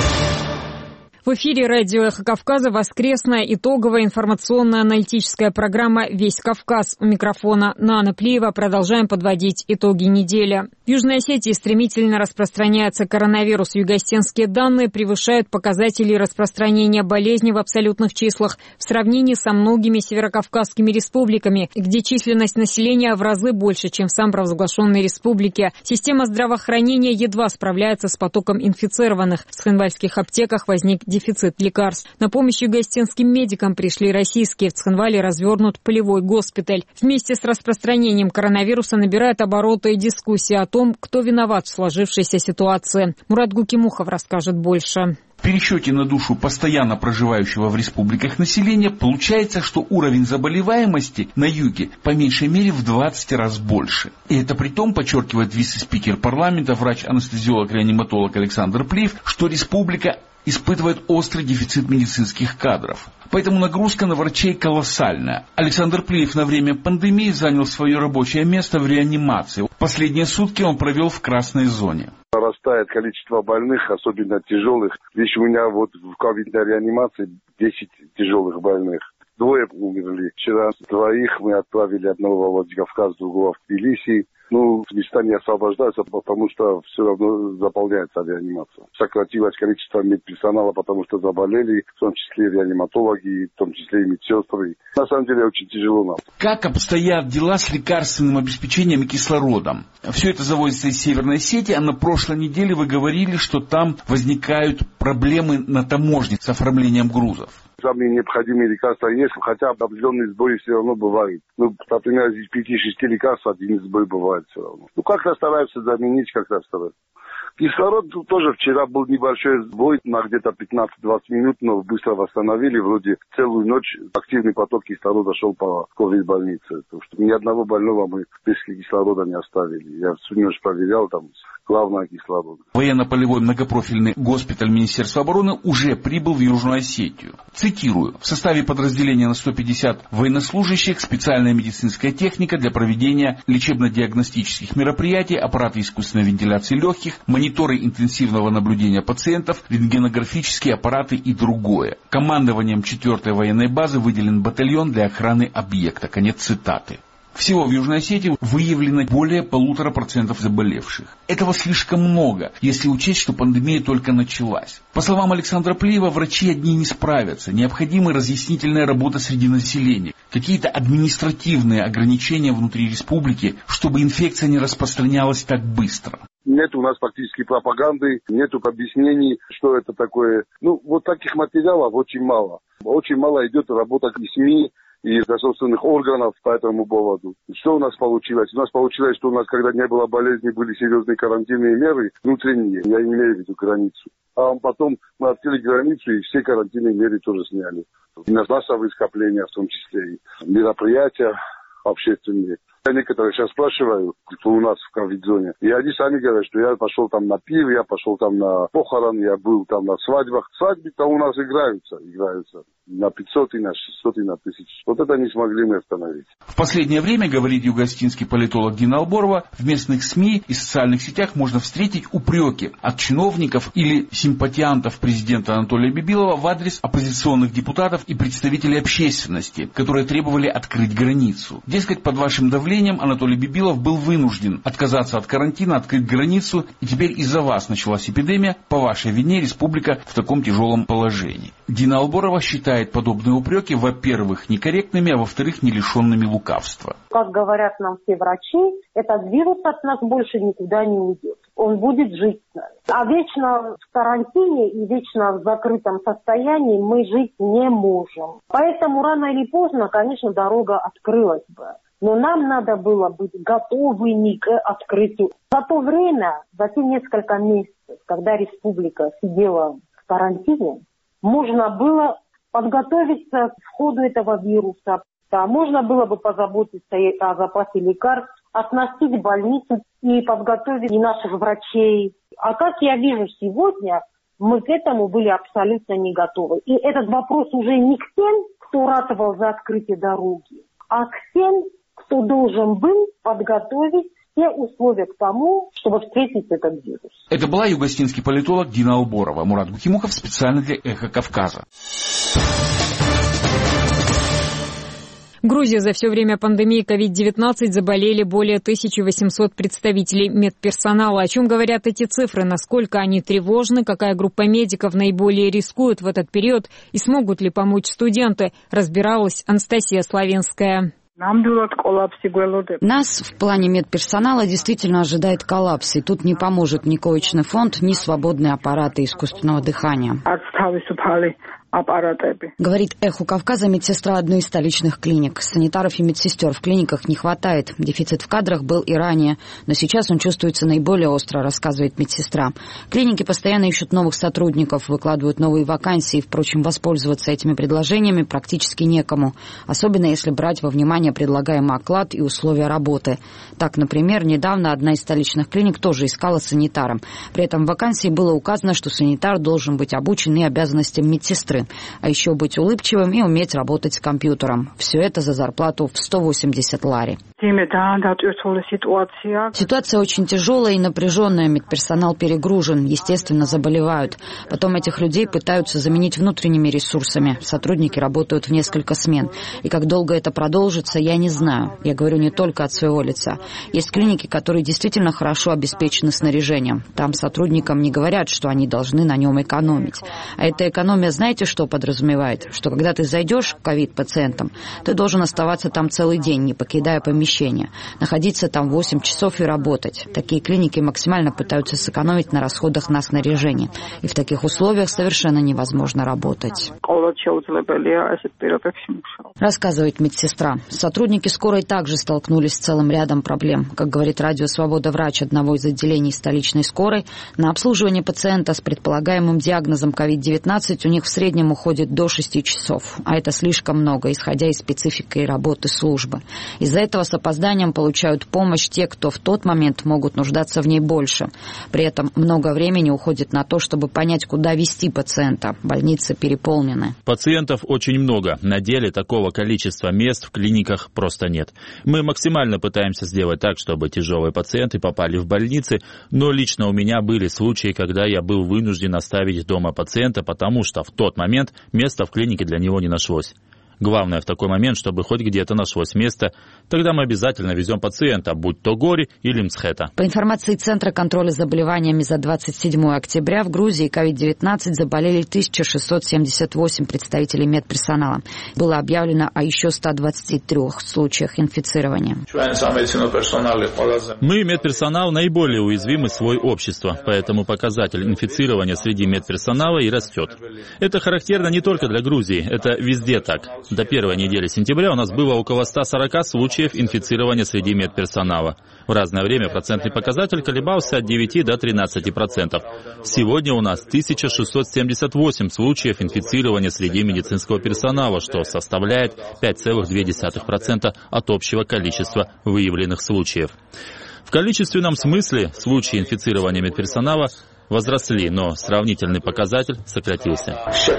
В эфире радио «Эхо Кавказа» воскресная итоговая информационно-аналитическая программа «Весь Кавказ». У микрофона Нана Плиева. Продолжаем подводить итоги недели. В Южной Осетии стремительно распространяется коронавирус. Югостенские данные превышают показатели распространения болезни в абсолютных числах в сравнении со многими северокавказскими республиками, где численность населения в разы больше, чем в самопровозглашенной республике. Система здравоохранения едва справляется с потоком инфицированных. В цхинвальских аптеках возник дефицит лекарств. На помощь югостенским медикам пришли российские. В Цхинвале развернут полевой госпиталь. Вместе с распространением коронавируса набирает обороты и дискуссия о том, кто виноват в сложившейся ситуации. Мурат Гукимухов расскажет больше. В пересчете на душу постоянно проживающего в республиках населения получается, что уровень заболеваемости на юге по меньшей мере в двадцать раз больше. И это при том, подчеркивает вице-спикер парламента, врач-анестезиолог-реаниматолог Александр Плиев, что республика испытывает острый дефицит медицинских кадров. Поэтому нагрузка на врачей колоссальная. Александр Плиев на время пандемии занял свое рабочее место в реанимации. Последние сутки он провел в красной зоне. Нарастает количество больных, особенно тяжелых. Здесь у меня вот в ковидной реанимации десять тяжелых больных. Двое умерли. Вчера двоих мы отправили, одного в Владикавказ, другого в Тбилиси. Ну, места не освобождаются, потому что все равно заполняется реанимация. Сократилось количество медперсонала, потому что заболели, в том числе реаниматологи, в том числе и медсестры. На самом деле очень тяжело нам. Как обстоят дела с лекарственным обеспечением и кислородом? Все это завозится из Северной Осетии, а на прошлой неделе вы говорили, что там возникают проблемы на таможне с оформлением грузов. Самые необходимые лекарства есть, хотя определенные сбои все равно бывают. Ну, например, из пяти-шести лекарств один сбой бывает все равно. Ну, как-то стараются заменить, как-то стараются. Кислород тоже вчера был небольшой сбой на где-то пятнадцать-двадцать минут, но быстро восстановили. Вроде целую ночь активный поток кислорода шел по ковид-больнице. Потому что ни одного больного мы без кислорода не оставили. Я всю ночь проверял, там главное кислород. Военно-полевой многопрофильный госпиталь Министерства обороны уже прибыл в Южную Осетию. Цитирую. В составе подразделения на сто пятьдесят военнослужащих специальная медицинская техника для проведения лечебно-диагностических мероприятий, аппараты искусственной вентиляции легких, мониторы интенсивного наблюдения пациентов, рентгенографические аппараты и другое. Командованием четвертой военной базы выделен батальон для охраны объекта. Конец цитаты. Всего в Южной Осетии выявлено более полутора процентов заболевших. Этого слишком много, если учесть, что пандемия только началась. По словам Александра Плиева, врачи одни не справятся. Необходима разъяснительная работа среди населения. Какие-то административные ограничения внутри республики, чтобы инфекция не распространялась так быстро. Нет у нас практически пропаганды, нет объяснений, что это такое. Ну, вот таких материалов очень мало. Очень мало идет работа и СМИ, и государственных органов по этому поводу. Что у нас получилось? У нас получилось, что у нас, когда не было болезни, были серьезные карантинные меры внутренние, я имею в виду границу. А потом мы открыли границу, и все карантинные меры тоже сняли. И на массовые скопления, в том числе и мероприятия общественные. Я некоторых сейчас спрашиваю, кто у нас в ковид-зоне, и они сами говорят, что я пошел там на пир, я пошел там на похорон, я был там на свадьбах. Свадьбы-то у нас играются, играются. На пятьсот, и на шестьсот, и на тысячу. Вот это не смогли мы остановить. В последнее время, говорит югостинский политолог Дина Алборова, в местных СМИ и социальных сетях можно встретить упреки от чиновников или симпатиантов президента Анатолия Бибилова в адрес оппозиционных депутатов и представителей общественности, которые требовали открыть границу. Дескать, под вашим давлением Анатолий Бибилов был вынужден отказаться от карантина, открыть границу, и теперь из-за вас началась эпидемия, по вашей вине республика в таком тяжелом положении. Дина Алборова считает подобные упреки, во-первых, некорректными, а во-вторых, не лишенными лукавства. Как говорят нам все врачи, этот вирус от нас больше никуда не уйдет. Он будет жить с нами. А вечно в карантине и вечно в закрытом состоянии мы жить не можем. Поэтому рано или поздно, конечно, дорога открылась бы. Но нам надо было быть готовыми к открытию. За то время, за те несколько месяцев, когда республика сидела в карантине, можно было подготовиться к входу этого вируса. Да, можно было бы позаботиться и о запасе лекарств, оснастить больницы и подготовить и наших врачей. А как я вижу сегодня, мы к этому были абсолютно не готовы. И этот вопрос уже не к тем, кто ратовал за открытие дороги, а к тем, кто должен был подготовить все условия к тому, чтобы встретить этот вирус. Это была югославский политолог Дина Алборова. Мурат Бухимухов специально для «Эхо Кавказа». Грузия за все время пандемии ковид девятнадцать заболели более тысячи восьмисот представителей медперсонала. О чем говорят эти цифры, насколько они тревожны, какая группа медиков наиболее рискует в этот период и смогут ли помочь студенты, разбиралась Анастасия Славинская. Нас в плане медперсонала действительно ожидает коллапс, и тут не поможет ни коечный фонд, ни свободные аппараты искусственного дыхания. Говорит «Эхо Кавказа» медсестра одной из столичных клиник. Санитаров и медсестер в клиниках не хватает. Дефицит в кадрах был и ранее, но сейчас он чувствуется наиболее остро, рассказывает медсестра. Клиники постоянно ищут новых сотрудников, выкладывают новые вакансии. Впрочем, воспользоваться этими предложениями практически некому, особенно если брать во внимание предлагаемый оклад и условия работы. Так, например, недавно одна из столичных клиник тоже искала санитара. При этом в вакансии было указано, что санитар должен быть обучен и обязанностям медсестры, а еще быть улыбчивым и уметь работать с компьютером. Все это за зарплату в сто восемьдесят лари. Ситуация очень тяжелая и напряженная, медперсонал перегружен, естественно, заболевают. Потом этих людей пытаются заменить внутренними ресурсами. Сотрудники работают в несколько смен. И как долго это продолжится, я не знаю. Я говорю не только от своего лица. Есть клиники, которые действительно хорошо обеспечены снаряжением. Там сотрудникам не говорят, что они должны на нем экономить. А эта экономия, знаете, что подразумевает? Что когда ты зайдешь к ковид-пациентам, ты должен оставаться там целый день, не покидая помещение. Находиться там восемь часов и работать. Такие клиники максимально пытаются сэкономить на расходах на снаряжение. И в таких условиях совершенно невозможно работать. Рассказывает медсестра. Сотрудники скорой также столкнулись с целым рядом проблем. Как говорит Радио Свобода врач одного из отделений столичной скорой, на обслуживание пациента с предполагаемым диагнозом ковид девятнадцать у них в среднем уходит до шести часов. А это слишком много, исходя из специфики работы службы. Из-за этого с опозданием получают помощь те, кто в тот момент могут нуждаться в ней больше. При этом много времени уходит на то, чтобы понять, куда везти пациента. Больницы переполнены. Пациентов очень много. На деле такого количества мест в клиниках просто нет. Мы максимально пытаемся сделать так, чтобы тяжелые пациенты попали в больницы, но лично у меня были случаи, когда я был вынужден оставить дома пациента, потому что в тот момент места в клинике для него не нашлось. Главное в такой момент, чтобы хоть где-то нашлось место, тогда мы обязательно везем пациента, будь то Гори или Мцхета. По информации Центра контроля заболеваниями за двадцать седьмое октября в Грузии ковид девятнадцать заболели тысяча шестьсот семьдесят восемь представителей медперсонала. Было объявлено о еще ста двадцати трёх случаях инфицирования. Мы, медперсонал, наиболее уязвимы в слой общества, поэтому показатель инфицирования среди медперсонала и растет. Это характерно не только для Грузии, это везде так. До первой недели сентября у нас было около ста сорока случаев инфицирования среди медперсонала. В разное время процентный показатель колебался от девяти до тринадцати процентов. Сегодня у нас тысяча шестьсот семьдесят восемь случаев инфицирования среди медицинского персонала, что составляет пять целых две десятых процента от общего количества выявленных случаев. В количественном смысле случаи инфицирования медперсонала возросли, но сравнительный показатель сократился.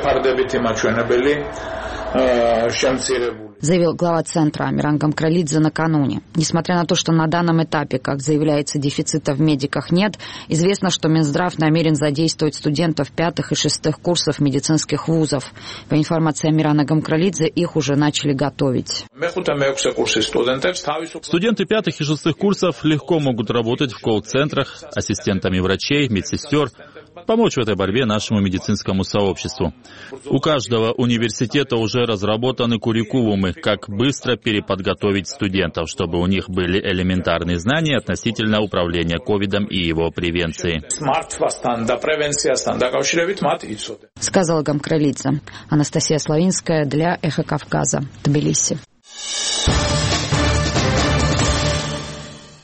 Заявил глава центра Амиран Гамкралидзе накануне. Несмотря на то, что на данном этапе, как заявляется, дефицита в медиках нет, известно, что Минздрав намерен задействовать студентов пятых и шестых курсов медицинских вузов. По информации Амирана Гамкралидзе, их уже начали готовить. Студенты пятых и шестых курсов легко могут работать в колл-центрах, ассистентами врачей, медсестер, помочь в этой борьбе нашему медицинскому сообществу. У каждого университета уже разработаны куррикулумы, как быстро переподготовить студентов, чтобы у них были элементарные знания относительно управления ковидом и его превенции. Сказала Гамкралидзе. Анастасия Славинская для «Эхо Кавказа», Тбилиси.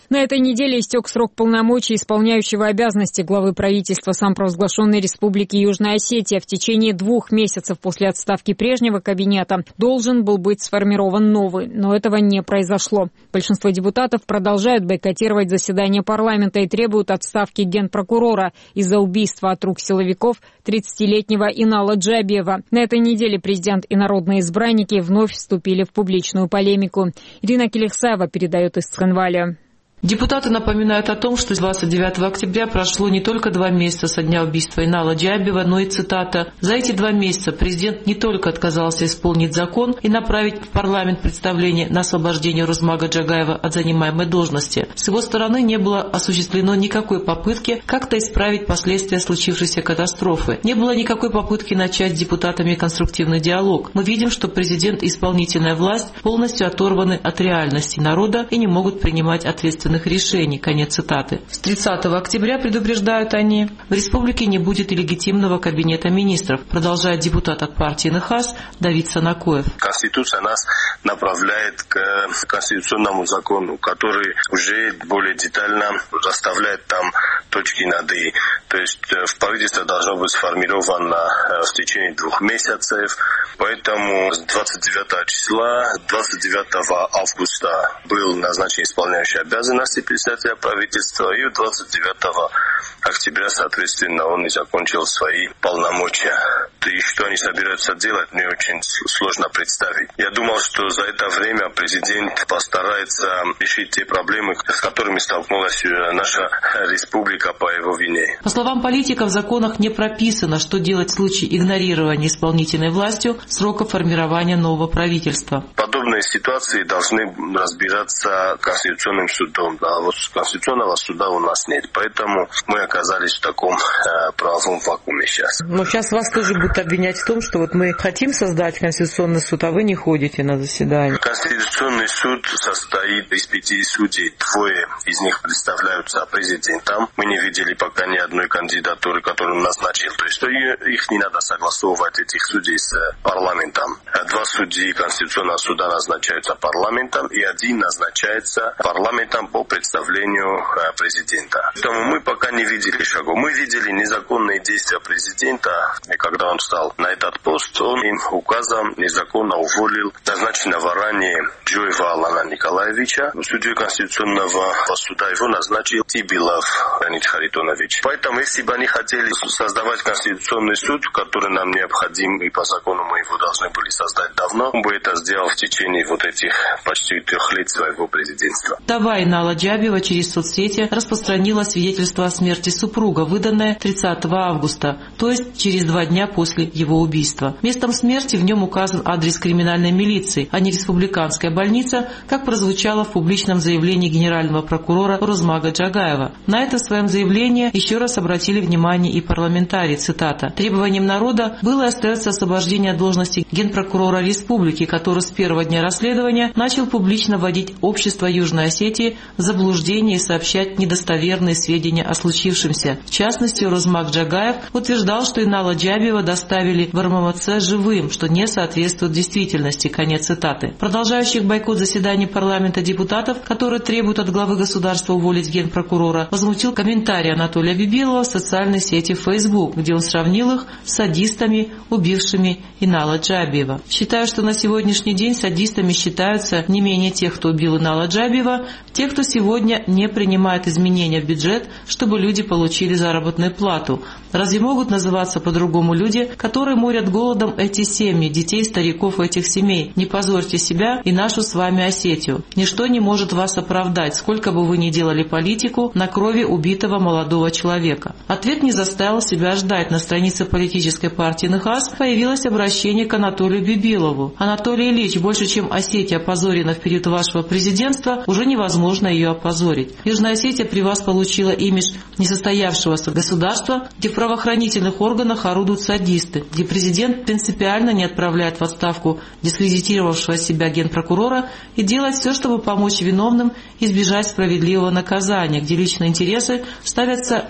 На этой неделе истек срок полномочий исполняющего обязанности главы правительства самопровозглашенной Республики Южная Осетия. В течение двух месяцев после отставки прежнего кабинета должен был быть сформирован новый, но этого не произошло. Большинство депутатов продолжают бойкотировать заседание парламента и требуют отставки генпрокурора из-за убийства от рук силовиков тридцатилетнего Инала Джабиева. На этой неделе президент и народные избранники вновь вступили в публичную полемику. Ирина Келихсаева передает из Цхинваля. Депутаты напоминают о том, что двадцать девятого октября прошло не только два месяца со дня убийства Инала Джабиева, но и, цитата, «За эти два месяца президент не только отказался исполнить закон и направить в парламент представление на освобождение Розмага Джагаева от занимаемой должности. С его стороны не было осуществлено никакой попытки как-то исправить последствия случившейся катастрофы. Не было никакой попытки начать с депутатами конструктивный диалог. Мы видим, что президент и исполнительная власть полностью оторваны от реальности народа и не могут принимать ответственность решений». Конец цитаты. С тридцатого октября, предупреждают они, в республике не будет и легитимного кабинета министров, продолжает депутат от партии НХАС Давид Санакоев. Конституция нас направляет к конституционному закону, который уже более детально расставляет там точки над «и». То есть в правительстве должно быть сформировано в течение двух месяцев. Поэтому с двадцать девятого числа, двадцать девятого августа был назначен исполняющий обязанности председателя правительства, и двадцать девятого октября, соответственно, он и закончил свои полномочия. И что они собираются делать, мне очень сложно представить. Я думал, что за это время президент постарается решить те проблемы, с которыми столкнулась наша республика по его вине. По словам политиков, в законах не прописано, что делать в случае игнорирования исполнительной властью срока формирования нового правительства. Подобные ситуации должны разбираться Конституционным судом. А вот Конституционного суда у нас нет. Поэтому мы оказались в таком э, правовом вакууме сейчас. Но сейчас вас тоже будут обвинять в том, что вот мы хотим создать Конституционный суд, а вы не ходите на заседание. Конституционный суд состоит из пяти судей. Двое из них представляются президентом. Мы не видели пока ни одной кандидатуры, которую он назначил. То есть их не надо согласовывать, этих судей, с парламентом. Два судьи Конституционного суда назначаются парламентом, и один назначается парламентом по представлению президента. Поэтому мы пока не видели шагов. Мы видели незаконные действия президента, и когда он встал на этот пост, он им указом незаконно уволил назначенного ранее Джоева Алана Николаевича. Судьей Конституционного суда его назначил Тибилов Леонид Харитонович. Поэтому, если бы они хотели создавать Конституционный суд, который нам необходим, и по закону мы его должны были создать давно, он бы это сделал в течение вот этих почти трех лет своего президентства. Вдова Инала Джабиева через соцсети распространила свидетельство о смерти супруга, выданное тридцатого августа, то есть через два дня после его убийства. Местом смерти в нем указан адрес криминальной милиции, а не республиканская больница, как прозвучало в публичном заявлении генерального прокурора Розмага Джагаева. На это в своем заявлении еще раз обратили внимание и парламентарии, цитата. «Требованием народа было и остается освобождение от должности генпрокурора республики, который с первого дня расследования начал публично вводить общество Южной Осетии в заблуждение и сообщать недостоверные сведения о случившемся». В частности, Розмаг Джагаев утверждал, что Инала Джабиева доставили в эр эм эм цэ живым, что не соответствует действительности. Конец цитаты. Продолжающих бойкот заседаний парламента депутатов, которые требуют от главы государства уволить генпрокурора, возмутил комментарий Анатолия Бибилова в социальной сети Facebook, где он сравнил их с садистами, убившими Инала Джабиева. Считаю, что на сегодняшний день садистами считаются не менее тех, кто убил Инала Джабиева, те, кто сегодня не принимает изменения в бюджет, чтобы люди получили заработную плату. Разве могут называться по-другому люди, которые морят голодом эти семьи, детей, стариков этих семей? Не позорьте себя и нашу с вами Осетию. Ничто не может вас оправдать, сколько бы вы ни делали политику на крови убитого молодого человека. Ответ не заставил себя ждать. На странице политической партии НХАС появилось обращение к Анатолию Бибилову. Анатолий Ильич, больше чем Осетия опозорена в период вашего президентства, уже невозможно ее опозорить. Южная Осетия при вас получила имидж несостоявшегося государства, где в правоохранительных органах орудуют садисты, где президент принципиально не отправляет в отставку дискредитировавшего себя генпрокурора и делает все, чтобы помочь виновным избежать справедливого наказания, где личные интересы ставятся выше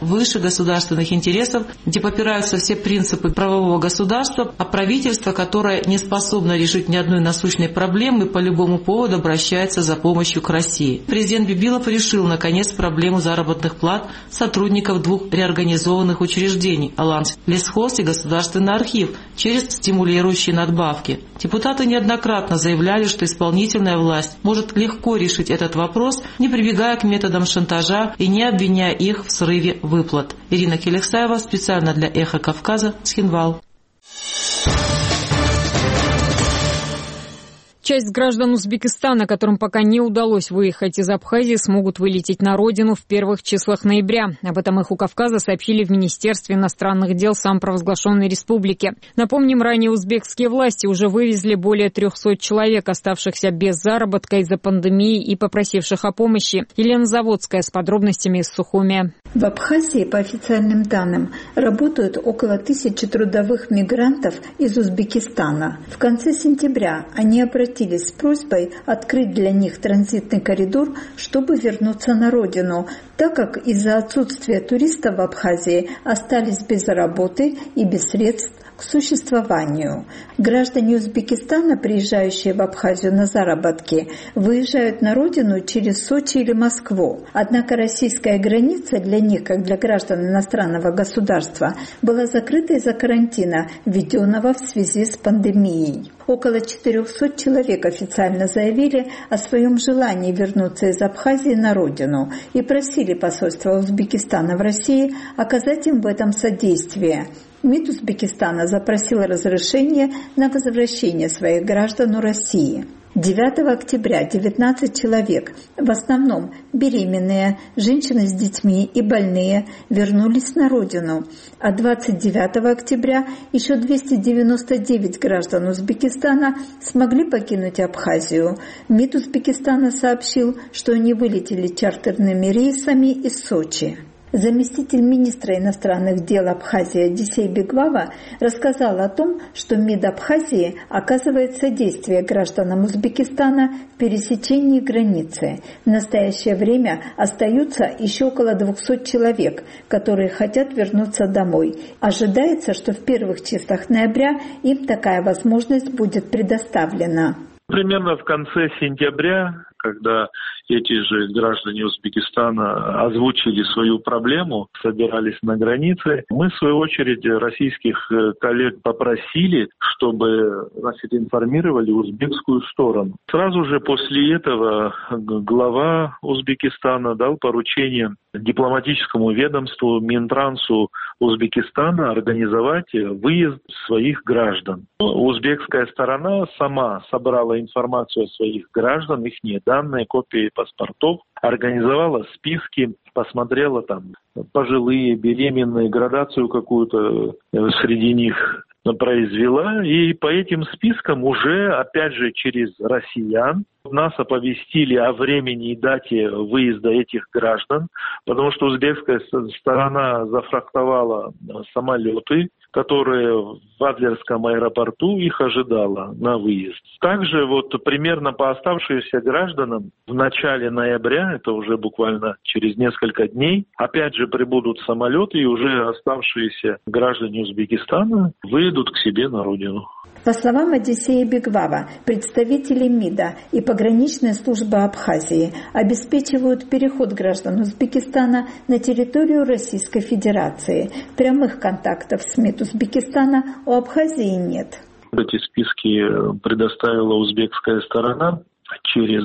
государственных интересов, где попираются все принципы правового государства, а правительство, которое не способно решить ни одной насущной проблемы, по любому поводу обращается за помощью к России. Президент Бибилов решил, наконец, проблему заработных плат сотрудников двух реорганизованных учреждений – Аланс лесхоз и Государственный архив через стимулирующие надбавки. Депутаты неоднократно заявляли, что исполнительная власть может легко решить этот вопрос, не прибегая к методам шантажа и не обвиняя их в срыве выплат. Ирина Келексаева специально для «Эхо Кавказа», Цхинвал. Часть граждан Узбекистана, которым пока не удалось выехать из Абхазии, смогут вылететь на родину в первых числах ноября. Об этом «Эху Кавказа» сообщили в Министерстве иностранных дел самопровозглашенной республики. Напомним, ранее узбекские власти уже вывезли более трехсот человек, оставшихся без заработка из-за пандемии и попросивших о помощи. Елена Заводская с подробностями из Сухуми. В Абхазии, по официальным данным, работают около тысячи трудовых мигрантов из Узбекистана. В конце сентября они обратились с просьбой открыть для них транзитный коридор, чтобы вернуться на родину, так как из-за отсутствия туристов в Абхазии остались без работы и без средств к существованию. Граждане Узбекистана, приезжающие в Абхазию на заработки, выезжают на родину через Сочи или Москву. Однако российская граница для них, как для граждан иностранного государства, была закрыта из-за карантина, введенного в связи с пандемией. Около четырехсот человек официально заявили о своем желании вернуться из Абхазии на родину и просили посольство Узбекистана в России оказать им в этом содействие. МИД Узбекистана запросил разрешение на возвращение своих граждан в России. девятого октября девятнадцать человек, в основном беременные, женщины с детьми и больные, вернулись на родину, а двадцать девятого октября еще двести девяносто девять граждан Узбекистана смогли покинуть Абхазию. МИД Узбекистана сообщил, что они вылетели чартерными рейсами из Сочи. Заместитель министра иностранных дел Абхазии Одиссей Бегвава рассказал о том, что МИД Абхазии оказывает содействие гражданам Узбекистана в пересечении границы. В настоящее время остаются еще около двухсот человек, которые хотят вернуться домой. Ожидается, что в первых числах ноября им такая возможность будет предоставлена. Примерно в конце сентября, когда эти же граждане Узбекистана озвучили свою проблему, собирались на границе, мы, в свою очередь, российских коллег попросили, чтобы, значит, информировали узбекскую сторону. Сразу же после этого глава Узбекистана дал поручение дипломатическому ведомству Минтрансу Узбекистана организовать выезд своих граждан. Узбекская сторона сама собрала информацию о своих граждан, их данные, копии паспортов, организовала списки, посмотрела там пожилые, беременные, градацию какую-то среди них произвела, и по этим спискам уже, опять же, через россиян нас оповестили о времени и дате выезда этих граждан, потому что узбекская сторона зафрахтовала самолеты, которые в Адлерском аэропорту их ожидала на выезд. Также вот примерно по оставшимся гражданам в начале ноября, это уже буквально через несколько дней, опять же прибудут самолеты, и уже оставшиеся граждане Узбекистана выедут к себе на родину. По словам Одиссея Бегвава, представители МИДа и пограничная служба Абхазии обеспечивают переход граждан Узбекистана на территорию Российской Федерации. Прямых контактов с МИД Узбекистана у Абхазии нет. Эти списки предоставила узбекская сторона через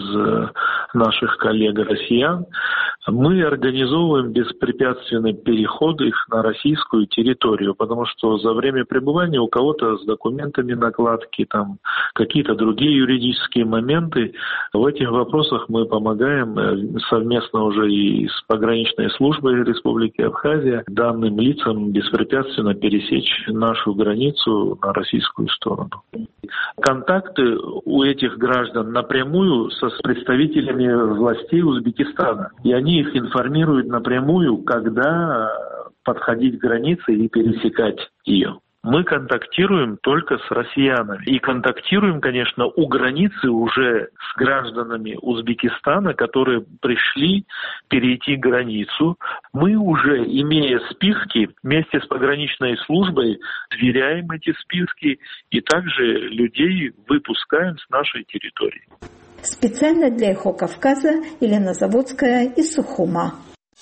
наших коллег-россиян. Мы организовываем беспрепятственный переход их на российскую территорию, потому что за время пребывания у кого-то с документами накладки, там какие-то другие юридические моменты. В этих вопросах мы помогаем совместно уже и с пограничной службой Республики Абхазия данным лицам беспрепятственно пересечь нашу границу на российскую сторону. Контакты у этих граждан напрямую со представителями властей Узбекистана. И они их информируют напрямую, когда подходить к границе и пересекать ее. мы контактируем только с россиянами. И контактируем, конечно, у границы уже с гражданами Узбекистана, которые пришли перейти границу. Мы уже, имея списки, вместе с пограничной службой сверяем эти списки и также людей выпускаем с нашей территории. Специально для «Эхо Кавказа» Елена Заводская из Сухума.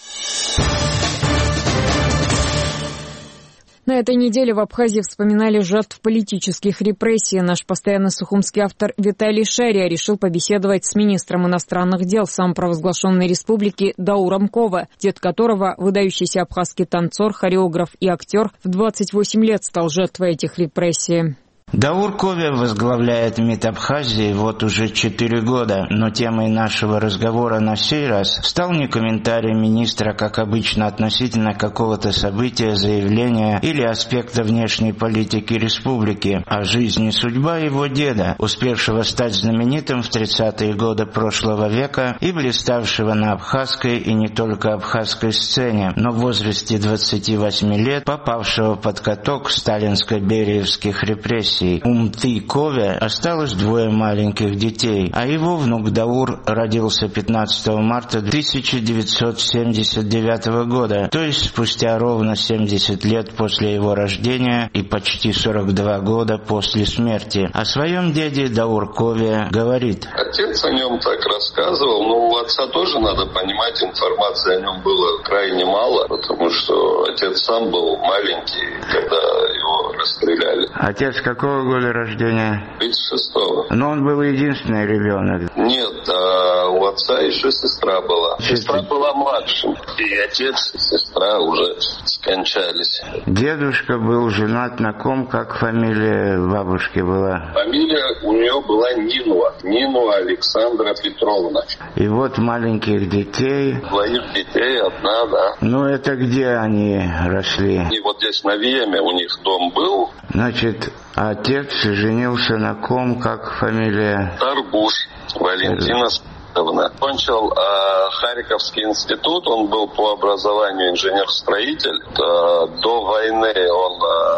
На этой неделе в Абхазии вспоминали жертв политических репрессий. Наш постоянный сухумский автор Виталий Шария решил побеседовать с министром иностранных дел самопровозглашенной республики Дауром Кове, дед которого, выдающийся абхазский танцор, хореограф и актер, в двадцать восемь лет стал жертвой этих репрессий. Даур Кове возглавляет МИД Абхазии вот уже четыре года, но темой нашего разговора на сей раз стал не комментарий министра, как обычно, относительно какого-то события, заявления или аспекта внешней политики республики, а жизнь и судьба его деда, успевшего стать знаменитым в тридцатые годы прошлого века и блиставшего на абхазской и не только абхазской сцене, но в возрасте двадцати восьми лет попавшего под каток сталинско-бериевских репрессий. У Мты Кове осталось двое маленьких детей, а его внук Даур родился пятнадцатого марта тысяча девятьсот семьдесят девятого года, то есть спустя ровно семьдесят лет после его рождения и почти сорок два года после смерти. О своем деде Даур Кове говорит: отец о нем так рассказывал, но у отца тоже, надо понимать, информации о нем было крайне мало, потому что отец сам был маленький, когда его расстреляли. Отец какого года рождения? тридцать шестого. Но он был единственный ребенок. Нет, а у отца еще сестра была. Сестра была младшим. И отец, и сестра уже скончались. Дедушка был женат на ком, как фамилия бабушки была? Фамилия у нее была Нинуа. Нинуа Александра Петровна. И вот маленьких детей. Двоих детей, одна, да. Ну это где они росли? И вот здесь на Виеме у них дом был. Значит, отец женился на ком, как фамилия? Тарбуш Валентина Спиридоновна. Кончил э, Харьковский институт, он был по образованию инженер-строитель. Э, до войны он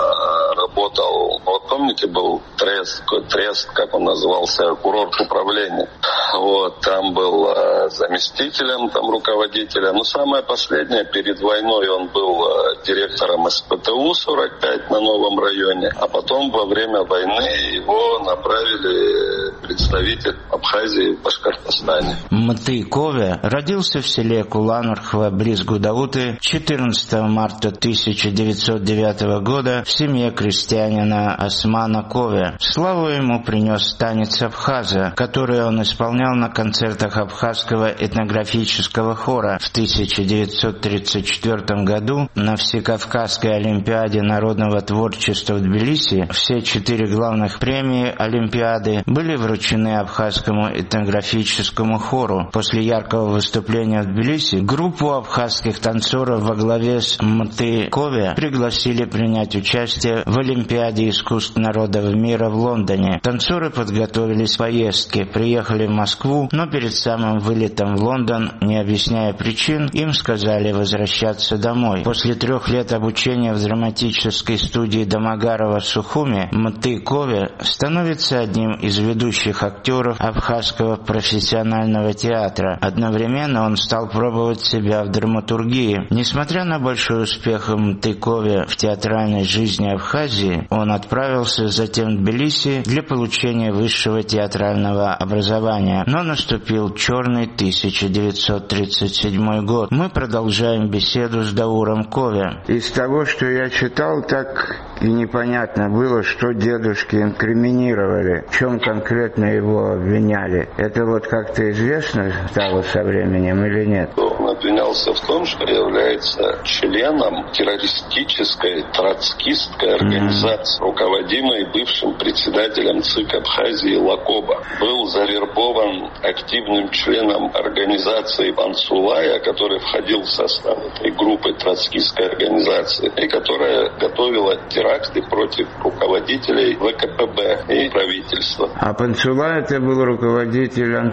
э, работал, вот помните, был трест, трест, как он назывался, курорт управления. Вот, там был э, заместителем, там руководителем. Но самое последнее, перед войной он был э, директором эс пэ тэ у сорок пять на Новом районе. А потом во время войны его направили представитель Абхазии в Башкортостане. Мты Кове родился в селе Куланурхва близ Гудауты четырнадцатого марта тысяча девятьсот девятого года в семье крестьянина Османа Кове. Славу ему принес танец абхаза, который он исполнял на концертах абхазского этнографического хора в тысяча девятьсот тридцать четвёртом году на Всекавказской олимпиаде народного творчества в Тбилиси. Все четыре главных премии олимпиады были вручены абхазскому этнографическому хору. После яркого выступления в Тбилиси группу абхазских танцоров во главе с Мты Кове пригласили принять участие в Олимпиаде искусств народов мира в Лондоне. Танцоры подготовились к поездке, приехали в Москву, но перед самым вылетом в Лондон, не объясняя причин, им сказали возвращаться домой. После трех лет обучения в драматической студии Домогарова в Сухуме Мты Кове становится одним из ведущих актеров абхазского профессионального театра. Одновременно он стал пробовать себя в драматургии. Несмотря на большой успех Мты Кове в театральной жизни Абхазии, он отправился затем в Тбилиси для получения высшего театрального образования. Но наступил черный тысяча девятьсот тридцать седьмой год. Мы продолжаем беседу с Дауром Кове. Из того, что я читал, так и непонятно было, что дедушки инкриминировали, в чем конкретно его обвиняли. Это вот как-то известно стало со временем или нет? Он обвинялся в том, что является членом террористической троцкистской организации, mm-hmm. руководимой бывшим председателем ЦИК Абхазии Лакоба. Был завербован активным членом организации Пансулая, который входил в состав этой группы троцкистской организации, и которая готовила теракты против руководителей вэ ка пэ бэ и правительства. А Пансулай это был руководитель ан-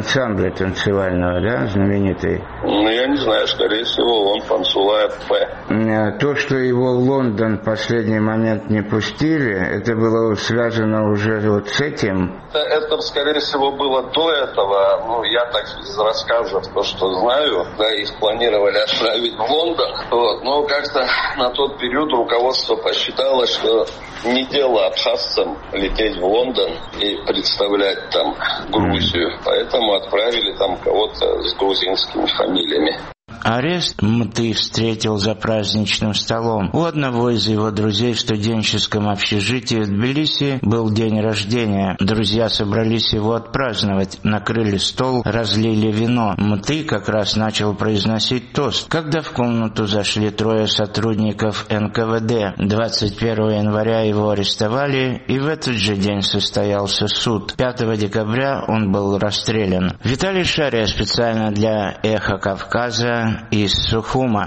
ансамбля танцевального, да, знаменитый? Ну, я не знаю, скорее всего, он Фансулая П. То, что его в Лондон в последний момент не пустили, это было связано уже вот с этим? Это, это скорее всего, было до этого. Ну, я так из рассказов, то, что знаю, да, их планировали отправить в Лондон. Вот, но как-то на тот период руководство посчитало, что не дело абхазцам лететь в Лондон и представлять там Грузию. Поэтому отправили там кого-то с грузинскими фамилиями. Арест Мты встретил за праздничным столом. У одного из его друзей в студенческом общежитии в Тбилиси был день рождения. Друзья собрались его отпраздновать, накрыли стол, разлили вино. Мты как раз начал произносить тост, когда в комнату зашли трое сотрудников эн ка вэ дэ. двадцать первого января его арестовали, и в этот же день состоялся суд. пятого декабря он был расстрелян. Виталий Шария специально для «Эхо Кавказа» из Сухума.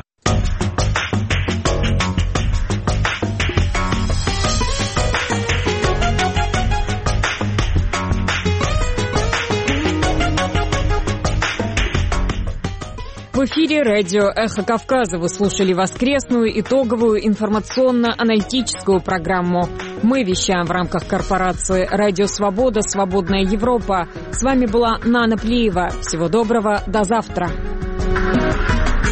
В эфире радио «Эхо Кавказа». Вы слушали воскресную итоговую информационно-аналитическую программу. Мы вещаем в рамках корпорации «Радио Свобода. Свободная Европа». С вами была Нана Плиева. Всего доброго. До завтра.